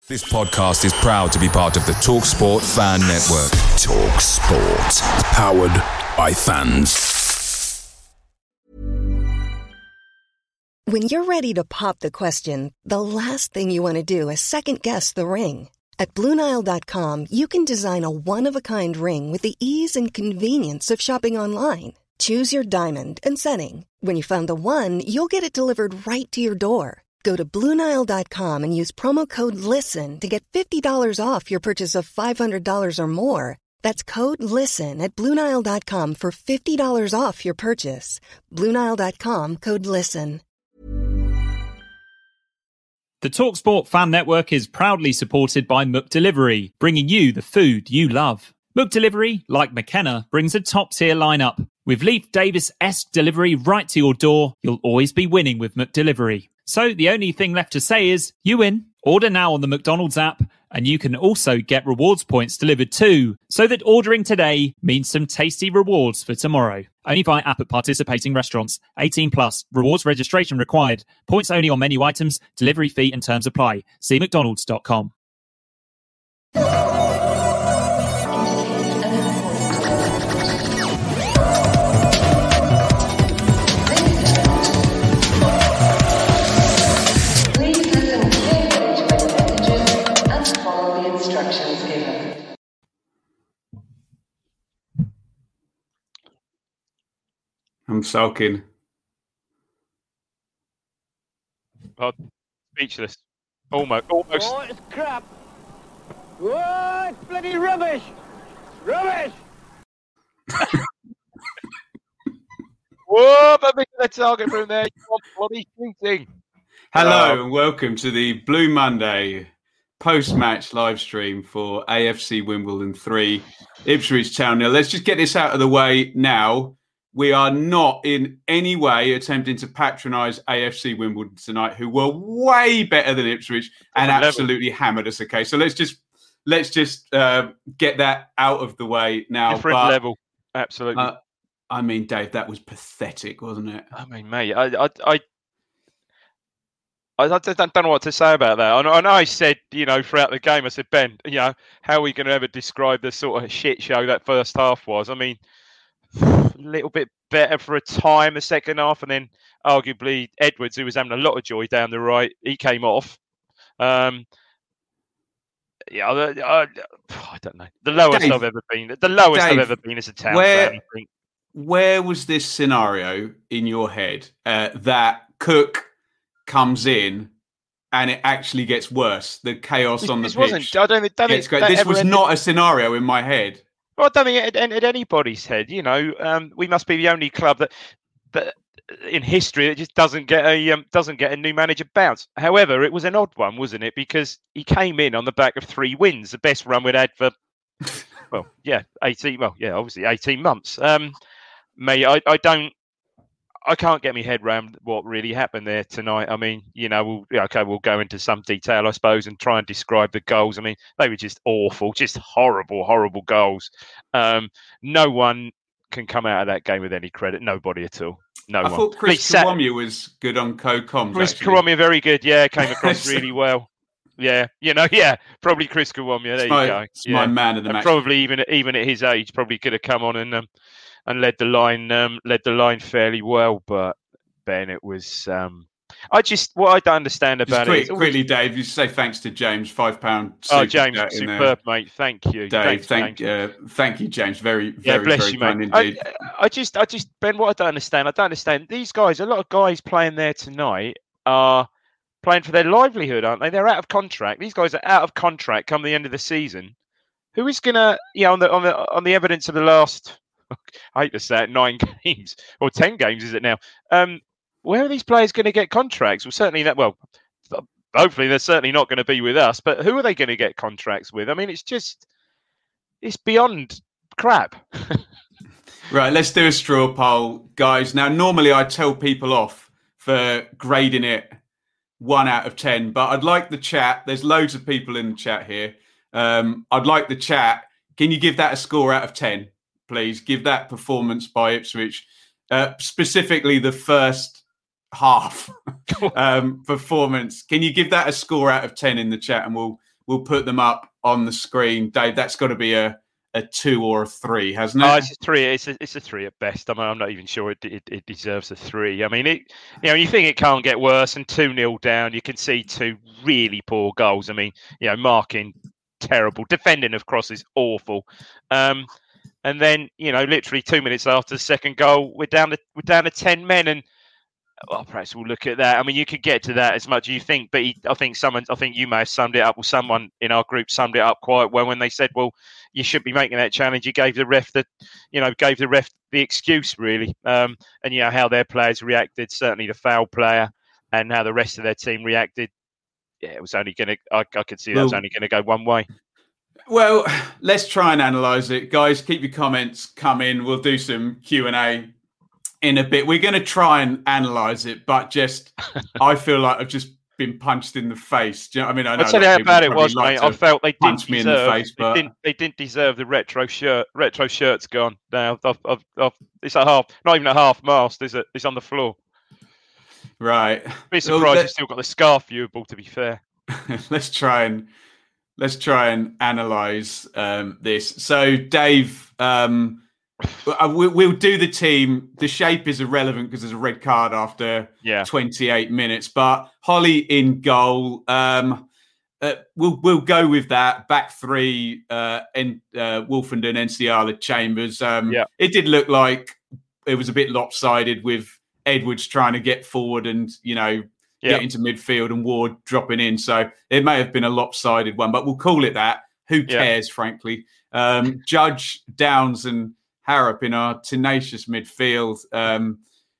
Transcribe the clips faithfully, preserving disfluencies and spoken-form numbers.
This podcast is proud to be part of the TalkSport Fan Network. TalkSport. Powered by fans. When you're ready to pop the question, the last thing you want to do is second-guess the ring. At Blue Nile dot com, you can design a one-of-a-kind ring with the ease and convenience of shopping online. Choose your diamond and setting. When you find the one, you'll get it delivered right to your door. Go to Blue Nile dot com and use promo code LISTEN to get fifty dollars off your purchase of five hundred dollars or more. That's code LISTEN at Blue Nile dot com for fifty dollars off your purchase. Blue Nile dot com, code LISTEN. The TalkSport Fan Network is proudly supported by McDelivery, bringing you the food you love. McDelivery, like McKenna, brings a top-tier lineup. With Leif Davis-esque delivery right to your door, you'll always be winning with McDelivery. So the only thing left to say is, you win. Order now on the McDonald's app, and you can also get rewards points delivered too, so that ordering today means some tasty rewards for tomorrow. Only by app at participating restaurants. eighteen plus. Rewards registration required. Points only on menu items. Delivery fee and terms apply. See mcdonalds dot com. I'm sulking. Oh, speechless. Almost. Almost. Oh, it's crap. Oh, it's bloody rubbish. Rubbish. Whoa, but missing the target from there. You bloody shooting. Hello and welcome to the Blue Monday post-match live stream for A F C Wimbledon three, Ipswich Town nil. Let's just get this out of the way now. We are not in any way attempting to patronise A F C Wimbledon tonight, who were way better than Ipswich and Different absolutely level. hammered us. Okay, so let's just let's just uh, get that out of the way now. Different but, level, absolutely. Uh, I mean, Dave, that was pathetic, wasn't it? I mean, mate, I, I, I, I don't, don't know what to say about that. I know, I know I said, you know, throughout the game, I said, Ben, you know, how are we going to ever describe the sort of shit show that first half was? I mean, a little bit better for a time the second half, and then arguably Edwards, who was having a lot of joy down the right, he came off. Um, yeah, I, I, I don't know. The lowest Dave, I've ever been. The lowest Dave, I've ever been as a town where, fan. I think. Where was this scenario in your head uh, that Cook comes in and it actually gets worse? The chaos This, on the this pitch. wasn't. I don't, think- don't gets think great. that This ever was ended- not a scenario in my head. Well, I don't think it entered anybody's head. You know, um, we must be the only club that, that in history that just doesn't get a um, doesn't get a new manager bounce. However, it was an odd one, wasn't it? Because he came in on the back of three wins, the best run we'd had for, well, yeah, eighteen. Well, yeah, obviously eighteen months. Um, mate, I, I don't. I can't get my head around what really happened there tonight. I mean, you know, we'll, yeah, okay, we'll go into some detail, I suppose, and try and describe the goals. I mean, they were just awful, just horrible, horrible goals. Um, no one can come out of that game with any credit. Nobody at all. No I one. thought Chris Sat- Kiwomya was good on co-coms. Chris actually. Kiwomya, very good. Yeah, came across really well. Yeah, you know, yeah, probably Chris Kiwomya. There It's you my, go. It's Yeah. my man of the And match. probably even even at his age, probably could have come on and um, and led the line um, led the line fairly well. But Ben, it was. Um, I just what I don't understand Just about quick, it. Is, quickly, Dave, you say thanks to James, five pound. oh, James, superb, mate. Thank you, Dave, Thanks, thank, James. uh, thank you, James. Very, very, Yeah, bless very you, kind mate. indeed. I, I just, I just, Ben, what I don't understand, I don't understand. These guys, a lot of guys playing there tonight are playing for their livelihood, aren't they? They're out of contract. These guys are out of contract come the end of the season. Who is gonna, you know, on the on the on the evidence of the last, I hate to say it, nine games or ten games, is it now? Um, where are these players going to get contracts? Well, certainly that. Well, hopefully they're certainly not going to be with us. But who are they going to get contracts with? I mean, it's just, it's beyond crap. Right, let's do a straw poll, guys. Now, normally I tell people off for grading it one out of ten, but I'd like the chat. There's loads of people in the chat here. Um, I'd like the chat. Can you give that a score out of ten, please? Give that performance by Ipswich, uh, specifically the first half um, performance. Can you give that a score out of ten in the chat, and we'll we'll put them up on the screen. Dave, that's got to be a, a two or a three, hasn't it? Oh, it's a three. It's a, it's a three at best. I mean, I'm not even sure it, it, it deserves a three. I mean, it, you know, you think it can't get worse, and two nil down, you can see two really poor goals. I mean, you know, marking terrible, defending of crosses awful. Um, and then, you know, literally two minutes after the second goal, we're down to we're down to ten men, and well, perhaps we'll look at that. I mean, you could get to that as much as you think, but he, I think someone, I think you may have summed it up, or someone in our group summed it up quite well when they said, "Well, you should be making that challenge." You gave the ref the, you know, gave the ref the excuse really, um, and you know how their players reacted. Certainly the foul player, and how the rest of their team reacted. Yeah, it was only going to. I, I could see that well, was only going to go one way. Well, let's try and analyse it, guys. Keep your comments coming. We'll do some Q and A in a bit. We're going to try and analyse it, but just I feel like I've just been punched in the face. Do you know, I mean, I know I'll tell you how bad it was, like mate. I felt they didn't punch me deserve, in the face, but they didn't, they didn't deserve the retro shirt. Retro shirt's gone now. I've, I've, I've, it's at half, not even at half mast. Is it? It's on the floor. Right. Be surprised well, you've still got the scarf viewable. To be fair, let's try and let's try and analyse um, this. So, Dave. Um, We'll do the team. The shape is irrelevant because there's a red card after yeah. twenty-eight minutes. But Holly in goal. Um, uh, we'll we'll go with that. Back three. Uh, and uh, Wolfenden, Nsiala, Chambers. Um, yeah. It did look like it was a bit lopsided with Edwards trying to get forward and you know yeah. get into midfield and Ward dropping in. So it may have been a lopsided one, but we'll call it that. Who cares, yeah. frankly? Um, Judge, Downs, and Harrop in our tenacious midfield. Um,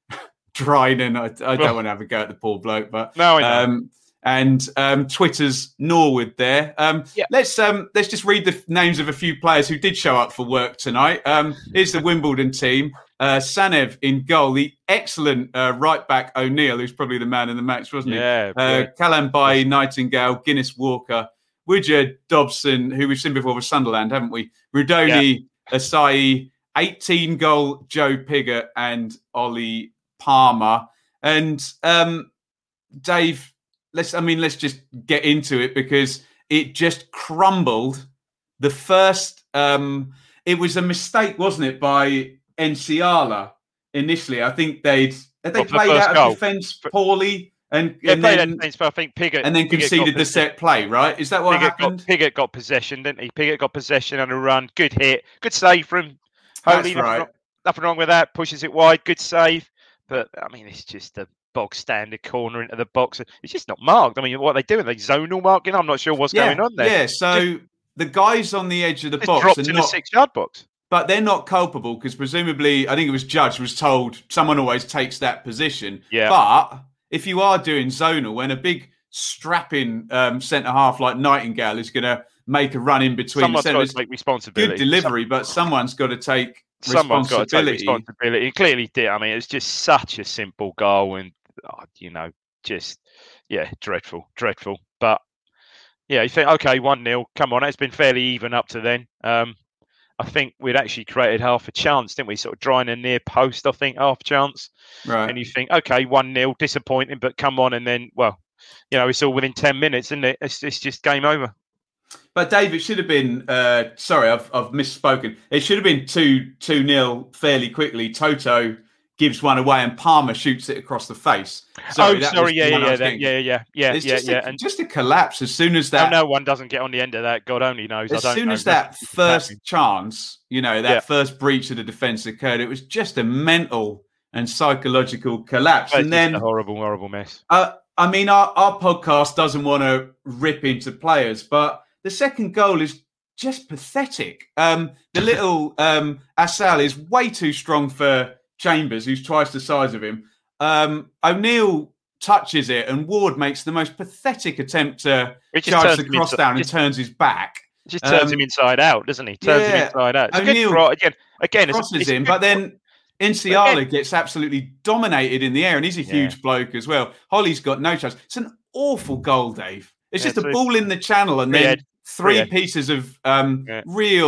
Dryden, I, I don't want to have a go at the poor bloke, but no, I know. Um, and um, Twitter's Norwood there. Um, yeah. Let's um, let's just read the f- names of a few players who did show up for work tonight. Um, here's the Wimbledon team: uh, Sanev in goal, the excellent uh, right back O'Neill, who's probably the man in the match, wasn't he? Yeah. Uh, Kalambai, Nightingale, Guinness, Walker, Widger, Dobson, who we've seen before with Sunderland, haven't we? Rudoni, yeah. Asai. eighteen goal Joe Pigott and Ollie Palmer. And um, Dave, let's I mean, let's just get into it because it just crumbled. The first, um, it was a mistake, wasn't it, by Nsiala initially? I think they'd had they well, played the out of goal. defence poorly and, yeah, and then defense, but I think Pigott and then Pigott conceded the set play. Right? Is that what Pigott happened? Got, Pigott got possession, didn't he? Pigott got possession and a run. Good hit. Good save from. That's Holy, right. Nothing wrong, nothing wrong with that. Pushes it wide. Good save. But, I mean, it's just a bog standard corner into the box. It's just not marked. I mean, what are they doing? Are they zonal marking? I'm not sure what's yeah, going on there. Yeah, so just, the guys on the edge of the just box dropped are in not, the six-yard box. But they're not culpable because presumably, I think it was Judge was told someone always takes that position. Yeah. But if you are doing zonal, when a big strapping um, centre-half like Nightingale is going to make a run in between Someone's centres, got to take responsibility. Good delivery, Some, but someone's got to take Someone's got to take responsibility. responsibility. It clearly did. I mean, it was just such a simple goal and, oh, you know, just, yeah, dreadful, dreadful. But, yeah, you think, okay, one nil, come on, it's been fairly even up to then. Um, I think we'd actually created half a chance, didn't we? Sort of drawing a near post, I think, half chance. Right. And you think, okay, one nil, disappointing, but come on. And then, well, you know, it's all within ten minutes, isn't it? It's, it's just game over. But Dave, it should have been. Uh, sorry, I've I've misspoken. It should have been two two nil fairly quickly. Toto gives one away, and Palmer shoots it across the face. Sorry, oh, sorry, yeah, yeah, yeah, that, yeah, yeah, yeah, it's yeah, just yeah, a, and just a collapse as soon as that. No, no one doesn't get on the end of that. God only knows. As I don't soon know. as that first happening. chance, you know, that yeah. first breach of the defence occurred, it was just a mental and psychological collapse. It's and then a horrible, horrible mess. Uh, I mean, our, our podcast doesn't want to rip into players, but the second goal is just pathetic. Um, the little um, Assal is way too strong for Chambers, who's twice the size of him. Um, O'Neill touches it, and Ward makes the most pathetic attempt to charge the cross inside, down and just, turns his back. Just turns um, him inside out, doesn't he? Turns yeah, him inside out. It's O'Neill good again, again, crosses it's, it's him, good but then Nsiala again, gets absolutely dominated in the air, and he's a huge yeah. bloke as well. Holly's got no chance. It's an awful goal, Dave. It's yeah, just a ball in the channel, and then head. three head. pieces of um, yeah. real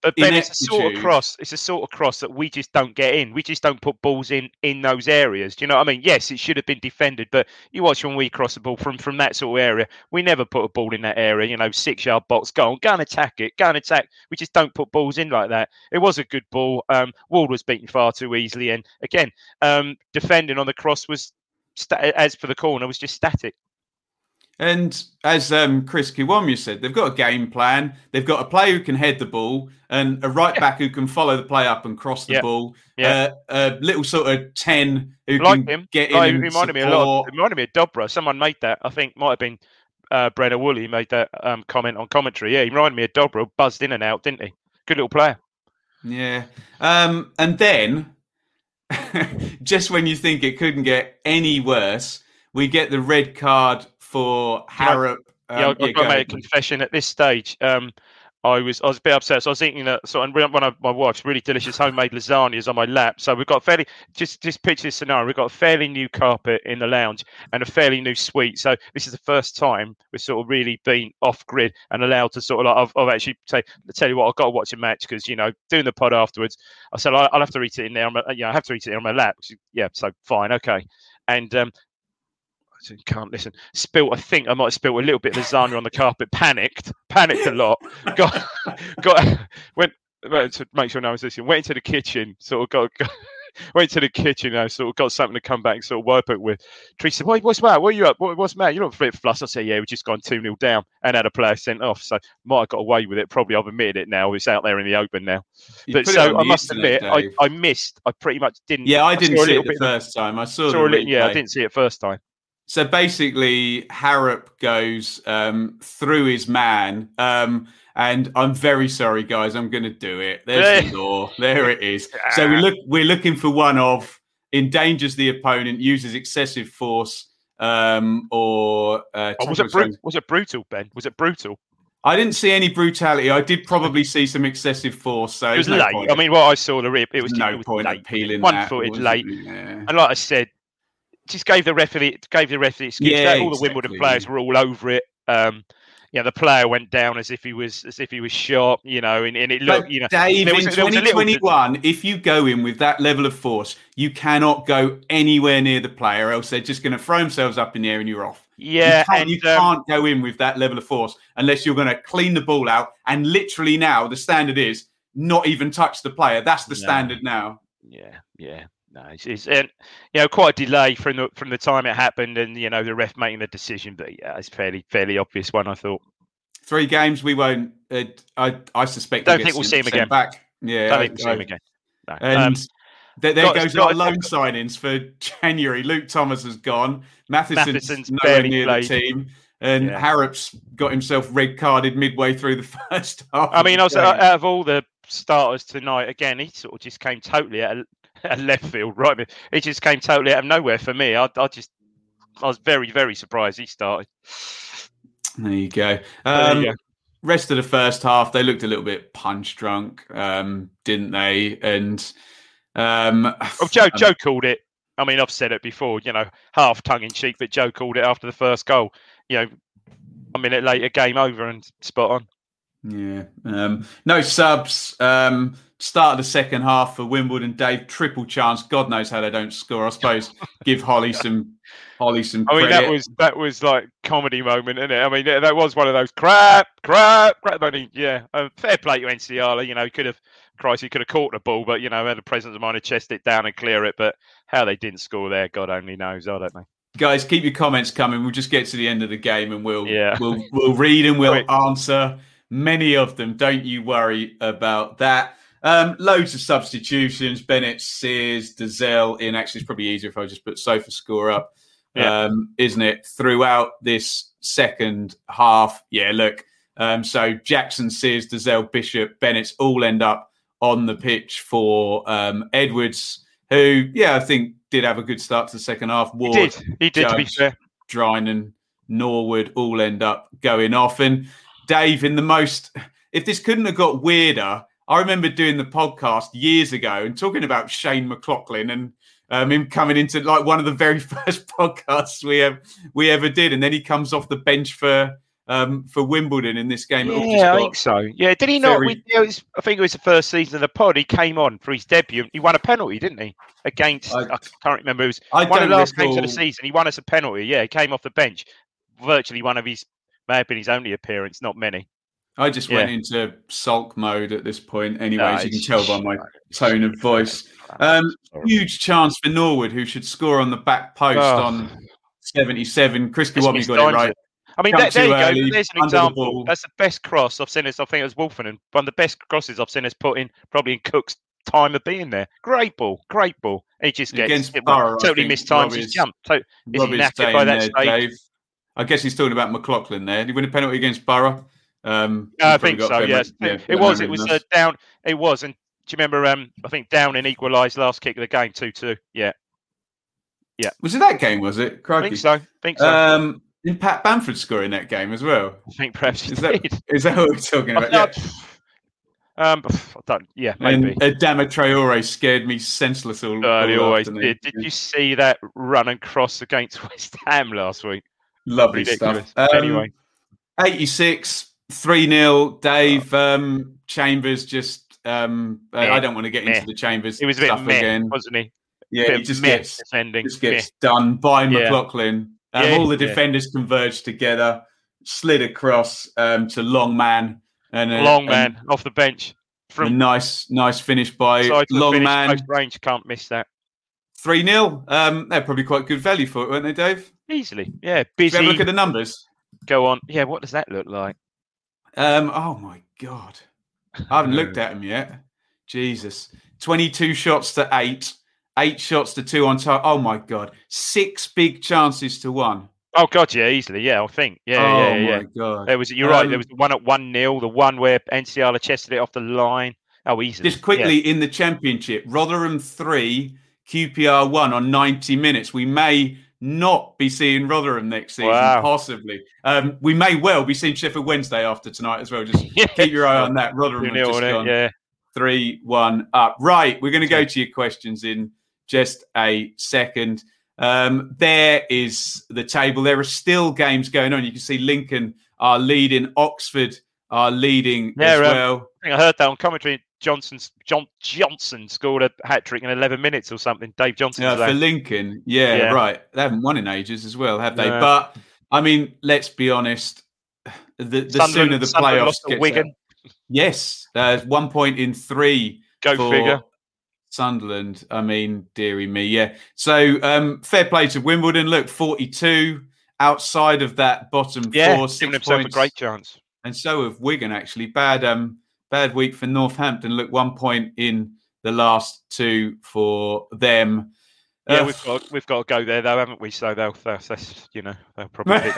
But Ben, it's a sort of cross. It's a sort of cross that we just don't get in. We just don't put balls in in those areas. Do you know what I mean? Yes, it should have been defended, but you watch when we cross the ball from from that sort of area, we never put a ball in that area. You know, six yard box, go on, go and attack it, go and attack. We just don't put balls in like that. It was a good ball. Um, Ward was beaten far too easily, and again, um, defending on the cross was, sta- as for the corner, was just static. And as um, Chris Kiwomya said, they've got a game plan. They've got a player who can head the ball and a right back who can follow the play up and cross the yeah. ball. Yeah. Uh, a little sort of ten who like can him. get in like, and it reminded support. me a lot. It reminded me of Dobra. Someone made that. I think might have been uh, Brenner Woolley made that um, comment on commentary. Yeah, he reminded me of Dobra. Buzzed in and out, didn't he? Good little player. Yeah. Um, and then, just when you think it couldn't get any worse, we get the red card for Harrop. Um, yeah, I've yeah, got to make a confession at this stage. Um, I was I was a bit upset. So I was eating a so and one of my wife's really delicious homemade lasagnas on my lap. So we've got fairly just just picture this scenario. We've got a fairly new carpet in the lounge and a fairly new suite. So this is the first time we've sort of really been off grid and allowed to sort of like I've, I've actually say tell you what I've got to watch a match because you know doing the pod afterwards. I said I'll, I'll have to eat it in there. On my, you know I have to eat it on my lap. Yeah, so fine, okay, and. um Can't listen. Spilt. I think I might have spilt a little bit of lasagna on the carpet. Panicked. Panicked a lot. Got. Got. Went. To make sure no one's listening. Went into the kitchen. Sort of got. got went to the kitchen. You know, sort of got something to come back and sort of wipe it with. Teresa said, "What, what's the matter? What are you up? What, what's the matter? You're not a bit flustered." I said, "Yeah, we've just gone two nil down and had a player sent off. So might have got away with it. Probably I've admitted it now. It's out there in the open now." You but so I must admit, I, I missed. I pretty much didn't. Yeah, I didn't I see it the first time. I saw, saw the it, Yeah, I didn't see it first time. So basically, Harrop goes um, through his man, um, and I'm very sorry, guys. I'm going to do it. There's the law. There it is. So we look. We're looking for one of endangers the opponent, uses excessive force, um, or uh, oh, was it bru- was it brutal, Ben? Was it brutal? I didn't see any brutality. I did probably see some excessive force. So it was no late. point. I mean, what I saw the rip, it was no it was point late. appealing. One footed late, yeah. and like I said. Just gave the referee gave the referee excuse. Yeah, all exactly. The Wimbledon players were all over it. Um, yeah, the player went down as if he was as if he was shot. You know, and, and it looked. But you know, Dave, there was, in there was twenty twenty-one, little... if you go in with that level of force, you cannot go anywhere near the player, else they're just going to throw themselves up in the air and you're off. Yeah, you can't, and, you um, can't go in with that level of force unless you're going to clean the ball out. And literally now, the standard is not even touch the player. That's the no. standard now. Yeah, yeah. No, it's, it's and you know quite a delay from the from the time it happened, and you know the ref making the decision. But yeah, it's fairly fairly obvious one. I thought three games we won't. Uh, I I suspect. Don't think we'll see him again. Back. Yeah, don't I, think we'll see him again. No. And um, there, there got, goes got, our loan signings for January. Luke Thomas has gone. Matheson's, Matheson's nowhere near played. the team. And yeah. Harrop's got himself red carded midway through the first half. I mean, I was, out of all the starters tonight, again, he sort of just came totally out of, out of left field, right? He just came totally out of nowhere for me. I, I just, I was very, very surprised he started. There you go. There Um, you go. Rest of the first half, they looked a little bit punch drunk, um, didn't they? And um, well, Joe, um, Joe called it. I mean, I've said it before, you know, half tongue in cheek, but Joe called it after the first goal. You know, a minute later, game over and spot on. Yeah. Um, no subs. Um, start of the second half for Wimbledon. Dave, triple chance. God knows how they don't score. I suppose give Holly some Holly some I mean, credit. that was that was like comedy moment, isn't it? I mean, that was one of those crap, crap, crap. I mean, yeah, uh, fair play to Enciala. You know, he could have, Christ, he could have caught the ball, but you know, had the presence of mind to chest it down and clear it. But how they didn't score there, God only knows. I don't know. Guys, keep your comments coming. We'll just get to the end of the game and we'll yeah. we'll we'll read and we'll Wait. answer many of them. Don't you worry about that. Um, loads of substitutions. Bennett, Sears, Dazelle in. Actually, it's probably easier if I just put Sofa score up, yeah. um, isn't it? Throughout this second half. Yeah, look. Um, so Jackson, Sears, Dazelle, Bishop, Bennett's all end up on the pitch for um, Edwards, who, yeah, I think did have a good start to the second half. Ward, he did. He did, Judge, to be fair. Drinan, Norwood all end up going off. And Dave, in the most, if this couldn't have got weirder, I remember doing the podcast years ago and talking about Shane McLaughlin and um, him coming into like one of the very first podcasts we have, we ever did. And then he comes off the bench for um, for Wimbledon in this game. Yeah, I think so. Yeah, did he not? very- We, it was, I think it was the first season of the pod. He came on for his debut. He won a penalty, didn't he? Against, I, I- I can't remember. It was I one of don't the last games of the recall- season. He won us a penalty. Yeah, he came off the bench. Virtually one of his, may have been his only appearance, not many. I just Yeah. went into sulk mode at this point anyway, No, as you can it's tell by my tone of voice. Oh, Um, huge chance for Norwood, who should score on the back post Oh. on seventy-seven. Chris It's Kiwami got it mistimed right. it. I mean, Come there, there too you early, go. There's an under the example. ball. That's the best cross I've seen us. I think it was Wolfen, one of the best crosses I've seen us put in, probably in Cook's time of being there. Great ball, great ball. He just gets Against it, Borough, I totally think mistimes Rob his is- jump. So, is he Rob is knackered staying by that there, stage? Dave. I guess he's talking about McLaughlin there. Did he win a penalty against Borough? Um, Yeah, I he's probably think got so. better- Yes, yeah, it better was. memory It was than uh, us. down. It was. And do you remember? Um, I think Down in equalised last kick of the game, two two. Yeah, Was it that game? Was it? I Crikey. think so. think so. Um, did Pat Bamford score in that game as well? I think perhaps he Is that, did. is that what we're talking about? Yeah. Um, I don't. Yeah, maybe. And Adama Traore scared me senseless all, Uh, all they always afternoon. did. Did you see that run and cross against West Ham last week? Lovely Ridiculous. stuff. Um, Anyway. eighty-six, three nil. Dave, um, Chambers just, um, uh, Meh. I don't want to get into Meh. the Chambers He was a bit stuff meh, again. wasn't he? Yeah, bit he of just meh gets, defending. just gets done by Yeah. McLaughlin. Um, Yeah, all the yeah. defenders converged together, slid across um, to Longman. And a, Long and man off the bench a from nice, nice finish by side to Long finish, Man. close range. Can't miss that three nil. Um, they're probably quite good value for it, weren't they, Dave? easily. Yeah, Did you busy. have a look at the numbers? Go on. Yeah, what does that look like? Um, oh my God. I haven't looked at them yet. Jesus. twenty-two shots to eight, eight shots to two on target. Oh my God. Six big chances to one. Oh God, yeah, easily. Yeah, I think. Yeah, oh yeah, yeah. my God. There was. You're right. There Um, was the one at one nil. The one where Enciala chested it off the line. Oh, easily. Just quickly in the championship, Rotherham three, Q P R one on ninety minutes. We may not be seeing Rotherham next season, Wow. possibly. Um, we may well be seeing Sheffield Wednesday after tonight as well. Just Yeah. keep your eye on that. Rotherham two have nil just on it. gone Yeah. three one up. Right, we're going to go to your questions in just a second. Um, there is the table. There are still games going on. You can see Lincoln are leading. Oxford are leading Yeah, as um, well. I think I heard that on commentary. Johnson's John Johnson scored a hat trick in eleven minutes or something. Dave Johnson. Yeah, for Lincoln. Yeah, Yeah. right. They haven't won in ages as well, have they? No. But, I mean, let's be honest. The, the sooner the playoffs lost to get Wigan. Yes, uh, one point in three Go for figure. Sunderland. I mean, dearie me, yeah. So um, fair play to Wimbledon. Look, forty-two outside of that bottom Yeah, four, giving six himself points. a great chance. And so have Wigan, actually. Bad, um, bad week for Northampton. Look, one point in the last two for them. Yeah, Uh, we've got we've got to go there though, haven't we? So they'll that's, that's you know they'll probably pick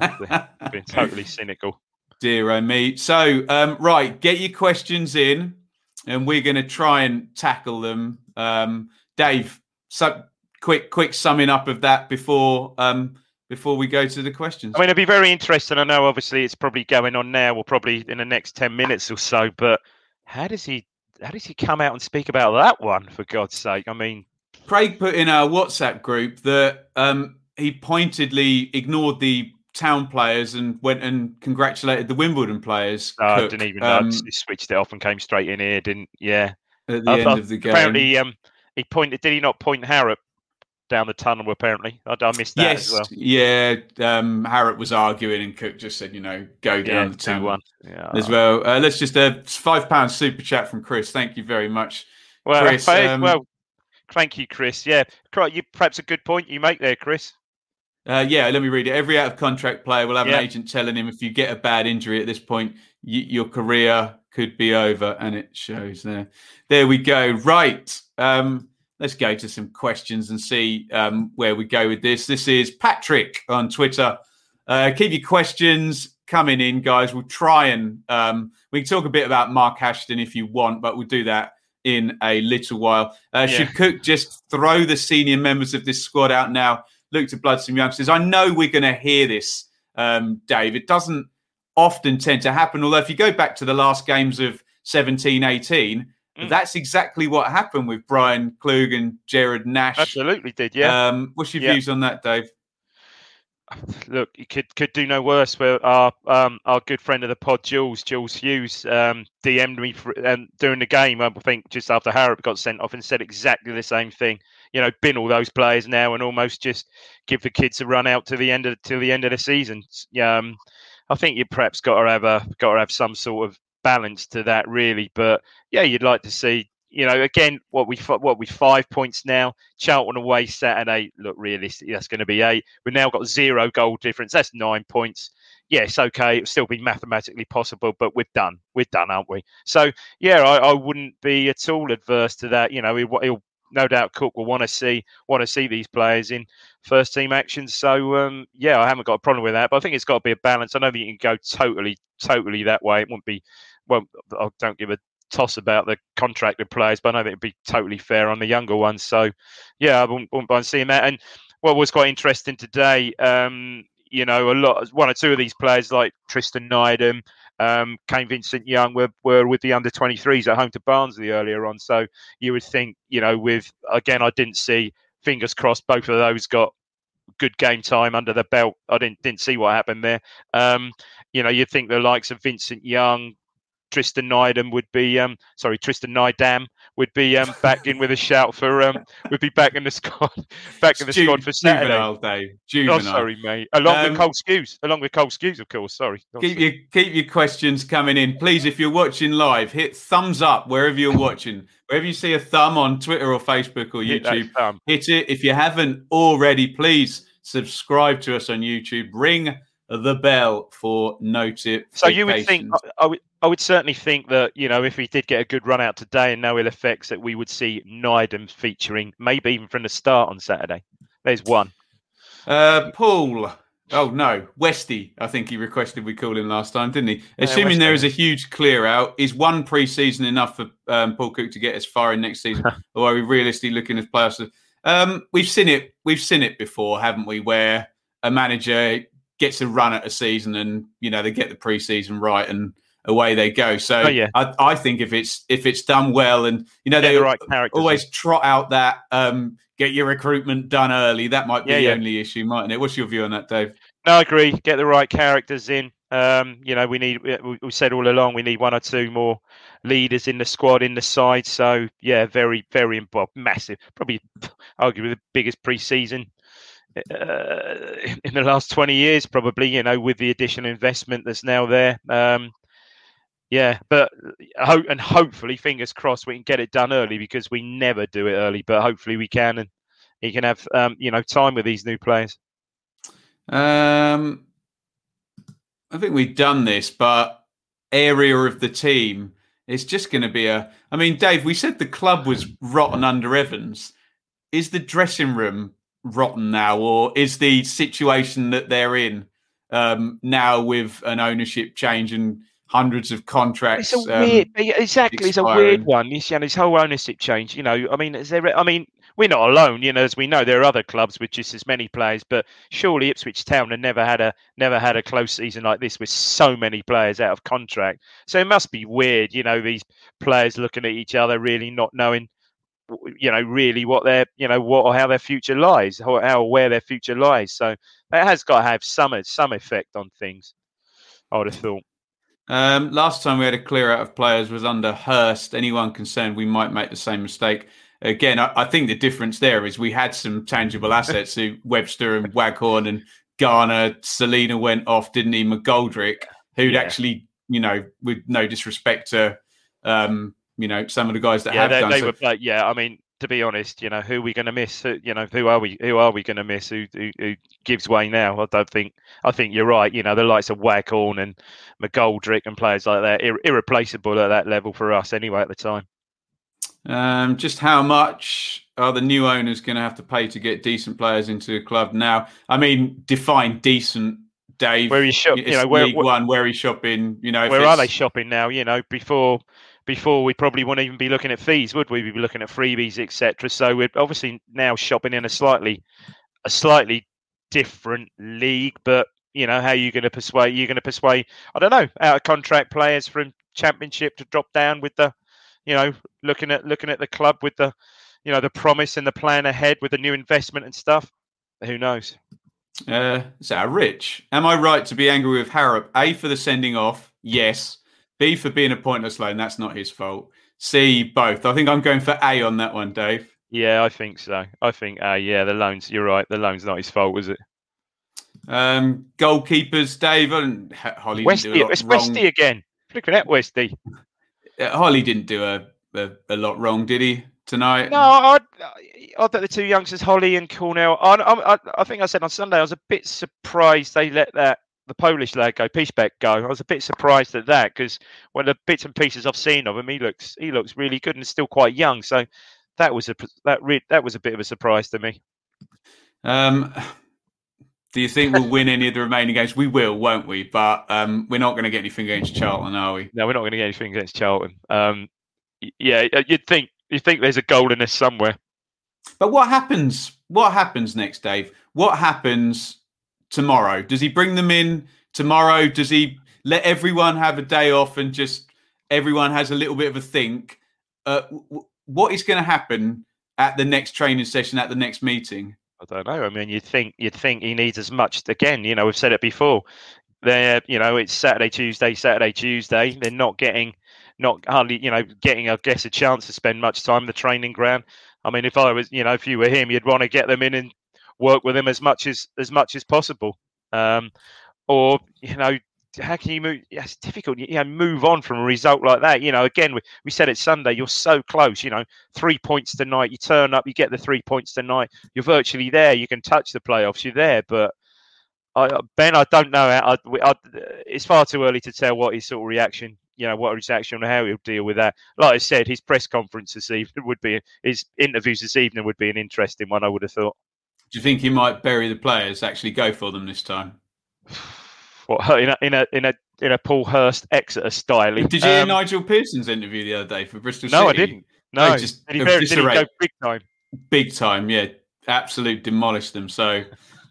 up. Being totally cynical. Dear oh me. So, um, right, get your questions in, and we're going to try and tackle them. Um, Dave, so quick, quick summing up of that before um, before we go to the questions. I mean, it'd be very interesting. I know, obviously, it's probably going on now, or probably in the next ten minutes or so. But how does he how does he come out and speak about that one? For God's sake! I mean, Craig put in our WhatsApp group that um, he pointedly ignored the Town players and went and congratulated the Wimbledon players. I Cook, didn't even know. um, He switched it off and came straight in here. Didn't? Yeah. at the I end thought- of the game. Apparently, um, he pointed. Did he not point Harrop down the tunnel? Apparently, I, I missed that Yes, as well. yeah. Um, Harrop was arguing, and Cook just said, "You know, go down Yeah, the two tunnel." one. Yeah. As well. Uh, let's just uh, five pound super chat from Chris. Thank you very much, Well, Chris. hey, um, well, thank you, Chris. Yeah, Cri- you perhaps a good point you make there, Chris. uh, yeah, let me read it. Every out of contract player will have Yeah. an agent telling him if you get a bad injury at this point, y- your career could be over, and it shows there. There we go. Right. Um, let's go to some questions and see um, where we go with this. This is Patrick on Twitter. Uh, keep your questions coming in, guys. We'll try and um, we can talk a bit about Mark Ashton if you want, but we'll do that in a little while. Uh, Yeah. Should Cook just throw the senior members of this squad out now? Look to Bloodsome youngsters. I know we're going to hear this, um, Dave. It doesn't often tend to happen. Although if you go back to the last games of seventeen eighteen, Mm. that's exactly what happened with Brian Klug and Gerard Nash. Absolutely did. Yeah. Um, what's your Yeah. views on that, Dave? look, you could could do no worse. Where our um, our good friend of the pod, Jules Jules Hughes, um, D M'd me for, um, during the game. I think just after Harrop got sent off, and said exactly the same thing. You know, bin all those players now, and almost just give the kids a run out to the end of till the end of the season. Um, I think you perhaps got to have a got to have some sort of balance to that, really. But yeah, you'd like to see. You know, again, what we what we five points now. Charlton away Saturday. Look, realistically, that's going to be eight. We've now got zero goal difference. That's nine points. Yes, okay, it'll still be mathematically possible, but we're done. We're done, aren't we? So yeah, I, I wouldn't be at all adverse to that. You know, he'll, he'll no doubt Cook will want to see want to see these players in first team action. So um, yeah, I haven't got a problem with that. But I think it's got to be a balance. I don't think you can go totally, totally that way. It wouldn't be. Well, I don't give a toss about the contracted players, but I know that it'd be totally fair on the younger ones. So yeah, I wouldn't, wouldn't mind seeing that. And what was quite interesting today, um, you know, a lot, one or two of these players like Tristan Nydam, um, Kane Vincent-Young were, were with the under twenty-threes at home to Barnsley earlier on. So you would think, you know, with, again, I didn't see, fingers crossed, both of those got good game time under the belt. I didn't didn't see what happened there. Um, you know, you'd think the likes of Vincent-Young, Tristan Nydam would be um sorry Tristan Nydam would be um back in with a shout for um would be back in the squad back in the Ju- squad for Saturday. Juvenile day. Juvenile. Oh, sorry, mate. Along um, with Cole Skews, along with Cole Skews, of course. Sorry. Keep your keep your questions coming in, please. If you're watching live, hit thumbs up wherever you're watching. Wherever you see a thumb on Twitter or Facebook or hit YouTube, hit it. If you haven't already, please subscribe to us on YouTube. Ring the bell for notifications. So you would think I, I would. I would certainly think that, you know, if we did get a good run out today and no ill effects, that we would see Nydam featuring, maybe even from the start on Saturday. There's one. Uh, Paul. Oh, no. Westy, I think he requested we call him last time, didn't he? Yeah, Assuming Westy. There is a huge clear out, is one pre-season enough for um, Paul Cook to get us far in next season? Or are we realistically looking at playoffs? Um, we've seen it. We've seen it before, haven't we? Where a manager gets a run at a season and, you know, they get the pre-season right and away they go. So oh, yeah. I, I think if it's if it's done well, and you know get they the right characters always in. trot out that um, get your recruitment done early. That might be yeah, the yeah. only issue, mightn't it? What's your view on that, Dave? No, I agree. Get the right characters in. Um, you know, we need. We, we said all along we need one or two more leaders in the squad, in the side. So yeah, very, very well, massive. Probably, arguably the biggest pre-season uh, in the last twenty years. Probably, you know, with the additional investment that's now there. Um, Yeah, but hope and hopefully, fingers crossed, we can get it done early because we never do it early. But hopefully, we can, and he can have um, you know time with these new players. Um, I think we've done this, but area of the team is just going to be a. I mean, Dave, we said the club was rotten under Evans. Is the dressing room rotten now, or is the situation that they're in um, now with an ownership change and hundreds of contracts? It's a weird, um, exactly. expiring. It's a weird one. This, you know, this whole ownership change. You know, I mean, is there? I mean, we're not alone. You know, as we know, there are other clubs with just as many players. But surely Ipswich Town have never had a never had a close season like this with so many players out of contract. So it must be weird. You know, these players looking at each other, really not knowing, you know, really what their, you know, what or how their future lies, how, how where their future lies. So that has got to have some some effect on things, I would have thought. Um, last time we had a clear out of players was under Hurst. Anyone concerned we might make the same mistake again? I, I think the difference there is we had some tangible assets. who Webster and Waghorn and Garner. Selina went off, didn't he? McGoldrick, who'd Yeah. actually, you know, with no disrespect to, um, you know, some of the guys that Yeah, have they, done. they so. were. Like, yeah, I mean, to be honest, you know, who are we going to miss? Who, you know, who are we? Who are we going to miss? Who, who who gives way now? I don't think. I think you're right. You know, the likes of Waghorn and McGoldrick and players like that, ir- irreplaceable at that level for us anyway at the time. Um, just how much are the new owners going to have to pay to get decent players into the club now? I mean, define decent, Dave. Where are you shop? It's You know, where League where, One. Where are you shopping? You know, if where are it's- they shopping now? You know, before. Before we probably wouldn't even be looking at fees, would we? We'd be looking at freebies, et cetera. So we're obviously now shopping in a slightly, a slightly different league. But you know, how are you going to persuade? You're going to persuade, I don't know, out of contract players from Championship to drop down with the, you know, looking at looking at the club with the, you know, the promise and the plan ahead with the new investment and stuff. Who knows? Uh, so, Rich, am I right to be angry with Harrop? A, for the sending off? Yes. B, for being a pointless loan? That's not his fault. C, both. I think I'm going for A on that one, Dave. Yeah, I think so. I think, uh, yeah, the loans, you're right. The loan's not his fault, was it? Um, goalkeepers, Dave. And Holly Westy, didn't do a lot it's wrong. Westy again. Look at that, Westy. Uh, Holly didn't do a, a, a lot wrong, did he, tonight? No, I, I thought the two youngsters, Holly and Cornell. I, I, I think I said on Sunday, I was a bit surprised they let that the Polish lad go, Piszczek go. I was a bit surprised at that because when the bits and pieces I've seen of him, he looks he looks really good and still quite young. So that was a that re, that was a bit of a surprise to me. Um, do you think we'll win any of the remaining games? We will, won't we? But um, we're not going to get anything against Charlton, are we? No, we're not going to get anything against Charlton. Um, yeah, you'd think you think there's a goal in this somewhere. But what happens? What happens next, Dave? What happens tomorrow? Does he bring them in tomorrow? Does he let everyone have a day off and just everyone has a little bit of a think? Uh, w- what is going to happen at the next training session, at the next meeting? I don't know. I mean, you'd think you'd think he needs as much. Again, you know, we've said it before. They're, you know, it's Saturday, Tuesday, Saturday, Tuesday. They're not getting, not hardly, you know, getting, I guess, a chance to spend much time in the training ground. I mean, if I was, you know, if you were him, you'd want to get them in and work with them as much as as much as possible. Um, or, you know, how can you move? Yeah, it's difficult. You know, move on from a result like that. You know, again, we, we said it Sunday. You're so close. You know, three points tonight. You turn up. You get the three points tonight. You're virtually there. You can touch the playoffs. You're there. But I, Ben, I don't know. I, I, it's far too early to tell what his sort of reaction. You know, what his action and how he'll deal with that. Like I said, his press conference this evening would be, his interviews this evening would be an interesting one, I would have thought. Do you think he might bury the players, actually go for them this time? What, in a in a in a in a Paul Hurst Exeter style? Did you um, hear Nigel Pearson's interview the other day for Bristol no, City? No, I didn't. No, they just did he, very, did he go big time? Big time, yeah. Absolute demolished them. So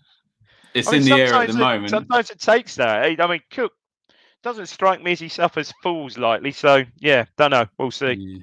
it's I mean, in the air at the it, moment. Sometimes it takes that. I mean, Cook doesn't strike me as he suffers fools lightly. So yeah, don't know. We'll see. Yeah.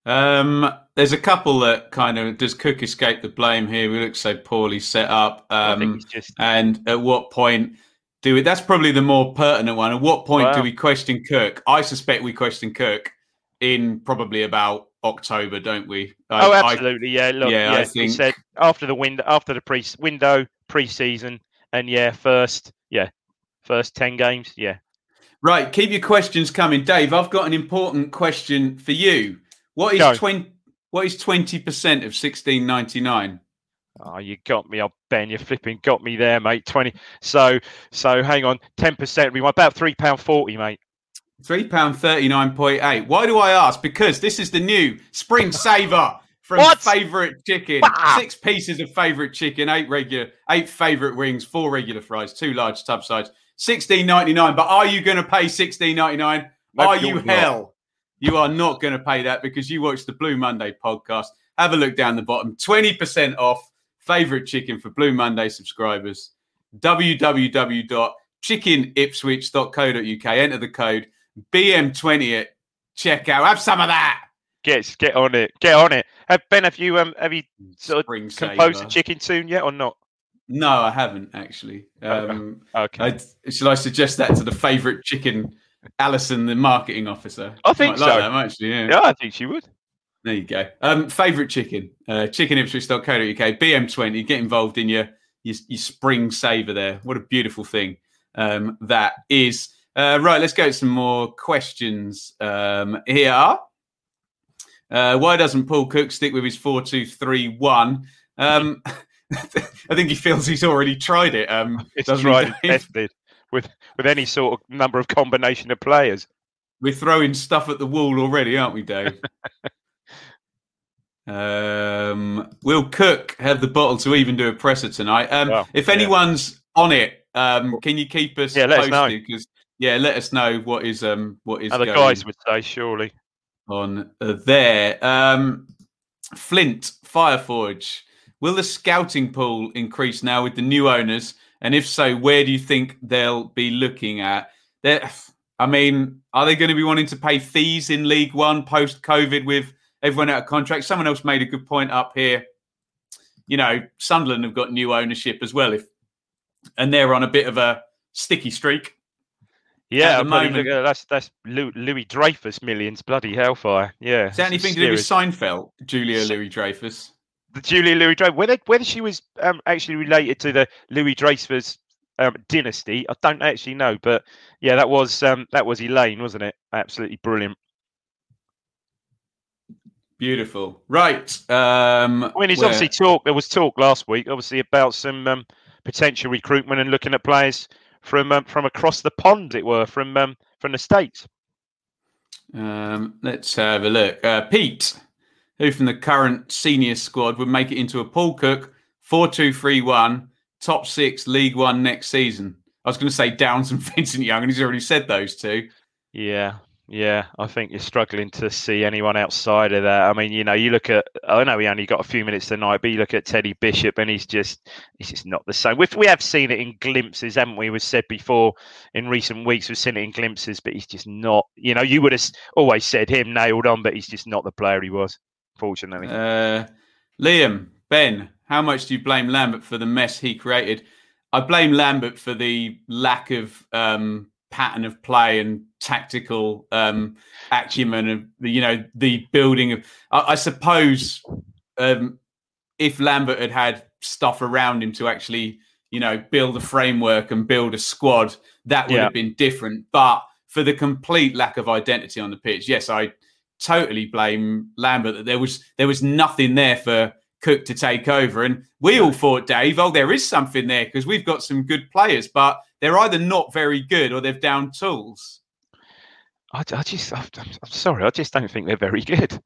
Um, there's a couple that kind of, does Cook escape the blame here? We look so poorly set up. Um, I think it's just... And at what point do we, that's probably the more pertinent one. At what point wow. do we question Cook? I suspect we question Cook in probably about October, don't we? Oh, I, absolutely. I, yeah. Look, yeah, yeah, I think said after the window, after the pre window, pre-season, and yeah, first, yeah, first ten games. Yeah. Right. Keep your questions coming. Dave, I've got an important question for you. What is twenty? What is twenty percent of sixteen ninety nine? Oh, you got me, oh, Ben. You flipping got me there, mate. Twenty. So, so hang on. Ten percent. We want about three pound forty, mate. Three pound thirty nine point eight. Why do I ask? Because this is the new Spring Saver from what? Favourite Chicken. Ah. Six pieces of Favourite Chicken, eight regular, eight favourite wings, four regular fries, two large tub sides. Sixteen ninety nine. But are you going to pay sixteen ninety nine? Are you hell? Not. You are not going to pay that because you watched the Blue Monday podcast. Have a look down the bottom. twenty percent off Favourite Chicken for Blue Monday subscribers. w w w dot chicken ipswich dot co dot u k. Enter the code B M twenty at checkout. Have some of that. Get get on it. Get on it. Have, Ben, have you um have you sort Spring of composed saver. a chicken tune yet or not? No, I haven't actually. Um, okay. I, should I suggest that to the Favourite Chicken? Alison, the marketing officer. I think Might so. Like that, actually, yeah. yeah, I think she would. There you go. Um, Favourite Chicken, uh, chicken ipswich dot co dot u k, B M twenty. Get involved in your, your, your spring saver there. What a beautiful thing um, that is. Uh, right, let's go to some more questions. Um, here are. Uh, why doesn't Paul Cook stick with his four two three one? Um, I think he feels he's already tried it. Um, it's tried and tested. With with any sort of number of combination of players. We're throwing stuff at the wall already, aren't we, Dave? um, will Cook have the bottle to even do a presser tonight? Um, well, if anyone's yeah. on it, um, can you keep us yeah, posted? Let us know. Because yeah, let us know what is um what is. Other going guys would say surely on uh, there. Um, Flint Fireforge. Will the scouting pool increase now with the new owners? And if so, where do you think they'll be looking at? They're, I mean, are they going to be wanting to pay fees in League One post-COVID with everyone out of contract? Someone else made a good point up here. You know, Sunderland have got new ownership as well. If and they're on a bit of a sticky streak. Yeah, at the bloody, moment. look, uh, that's that's Lou, Louis Dreyfus millions, bloody hellfire. Yeah. Is that anything to do with Seinfeld, Julia Louis Dreyfus? The Julia Louis Dreyfus, whether whether she was um, actually related to the Louis Dreyfus um, dynasty, I don't actually know, but yeah, that was um, that was Elaine, wasn't it? Absolutely brilliant. Beautiful. Right. Um, I mean, it's where- obviously talk. There was talk last week, obviously, about some um, potential recruitment and looking at players from um, from across the pond, it were from um, from the States. Um, let's have a look. Uh, Pete, who from the current senior squad would make it into a Paul Cook four two three one top six League One next season. I was going to say Downs and Vincent Young, and he's already said those two. Yeah, yeah. I think you're struggling to see anyone outside of that. I mean, you know, you look at. I know he only got a few minutes tonight, but you look at Teddy Bishop, and he's just, he's just not the same. We we have seen it in glimpses, haven't we? We've said before in recent weeks, we've seen it in glimpses, but he's just not. You know, you would have always said him nailed on, but he's just not the player he was. Fortunately, uh, Liam, Ben, how much do you blame Lambert for the mess he created? I blame Lambert for the lack of um, pattern of play and tactical um, acumen of the, you know, the building of. I, I suppose um, if Lambert had had stuff around him to actually, you know, build a framework and build a squad, that would Yeah. have been different. But for the complete lack of identity on the pitch, yes, I totally blame Lambert that there was there was nothing there for Cook to take over. And we all thought, Dave, oh, there is something there because we've got some good players, but they're either not very good or they've down tools. I, I just, I'm, I'm sorry, I just don't think they're very good.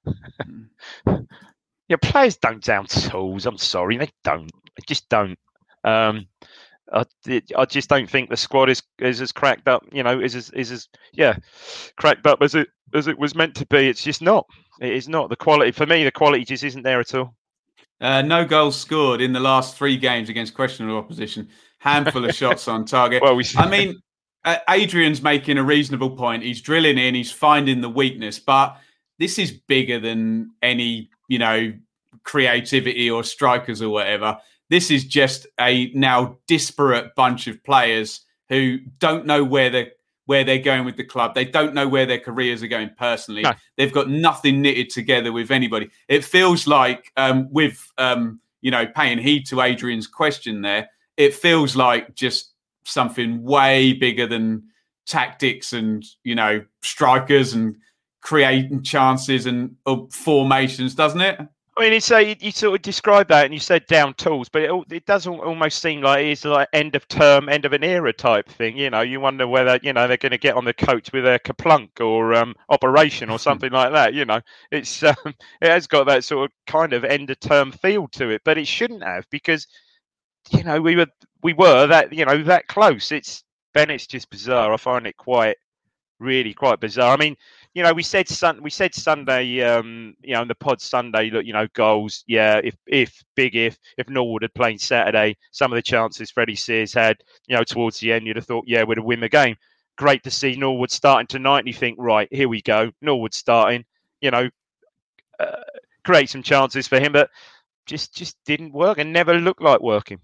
Yeah, players don't down tools. I'm sorry, they don't. They just don't. Um, I, I just don't think the squad is is as cracked up. You know, is as is as yeah, cracked up as it as it was meant to be. It's just not. It is not the quality. For me, the quality just isn't there at all. Uh, no goals scored in the last three games against questionable opposition. Handful of shots on target. Well, we. I mean, uh, Adrian's making a reasonable point. He's drilling in. He's finding the weakness, but this is bigger than any, you know, creativity or strikers or whatever. This is just a now disparate bunch of players who don't know where they're where they're going with the club. They don't know where their careers are going personally. No. They've got nothing knitted together with anybody. It feels like, um, with um, you know, paying heed to Adrian's question there, it feels like just something way bigger than tactics and, you know, strikers and creating chances and uh, formations, doesn't it? I mean, it's a, you sort of described that and you said down tools, but it, it does almost seem like it's like end of term, end of an era type thing. You know, you wonder whether, you know, they're going to get on the coach with a Kaplunk or um, operation or something like that. You know, it's um, it has got that sort of kind of end of term feel to it, but it shouldn't have because, you know, we were we were that, you know, that close. It's Ben, it's just bizarre. I find it quite, really quite bizarre. I mean, you know, we said sun, we said Sunday, um, you know, in the pod Sunday, look, you know, goals. Yeah, if if big if if Norwood had played Saturday, some of the chances Freddie Sears had, you know, towards the end, you'd have thought, yeah, we'd have win the game. Great to see Norwood starting tonight, and you think, right, here we go, Norwood starting. You know, uh, create some chances for him, but just just didn't work and never looked like working.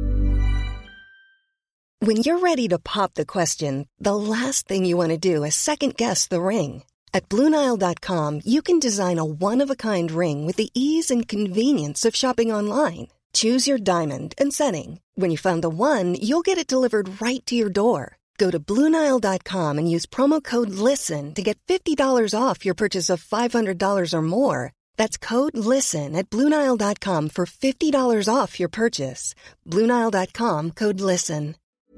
When you're ready to pop the question, the last thing you want to do is second-guess the ring. At Blue Nile dot com, you can design a one-of-a-kind ring with the ease and convenience of shopping online. Choose your diamond and setting. When you find the one, you'll get it delivered right to your door. Go to Blue Nile dot com and use promo code LISTEN to get fifty dollars off your purchase of five hundred dollars or more. That's code LISTEN at Blue Nile dot com for fifty dollars off your purchase. Blue Nile dot com, code LISTEN.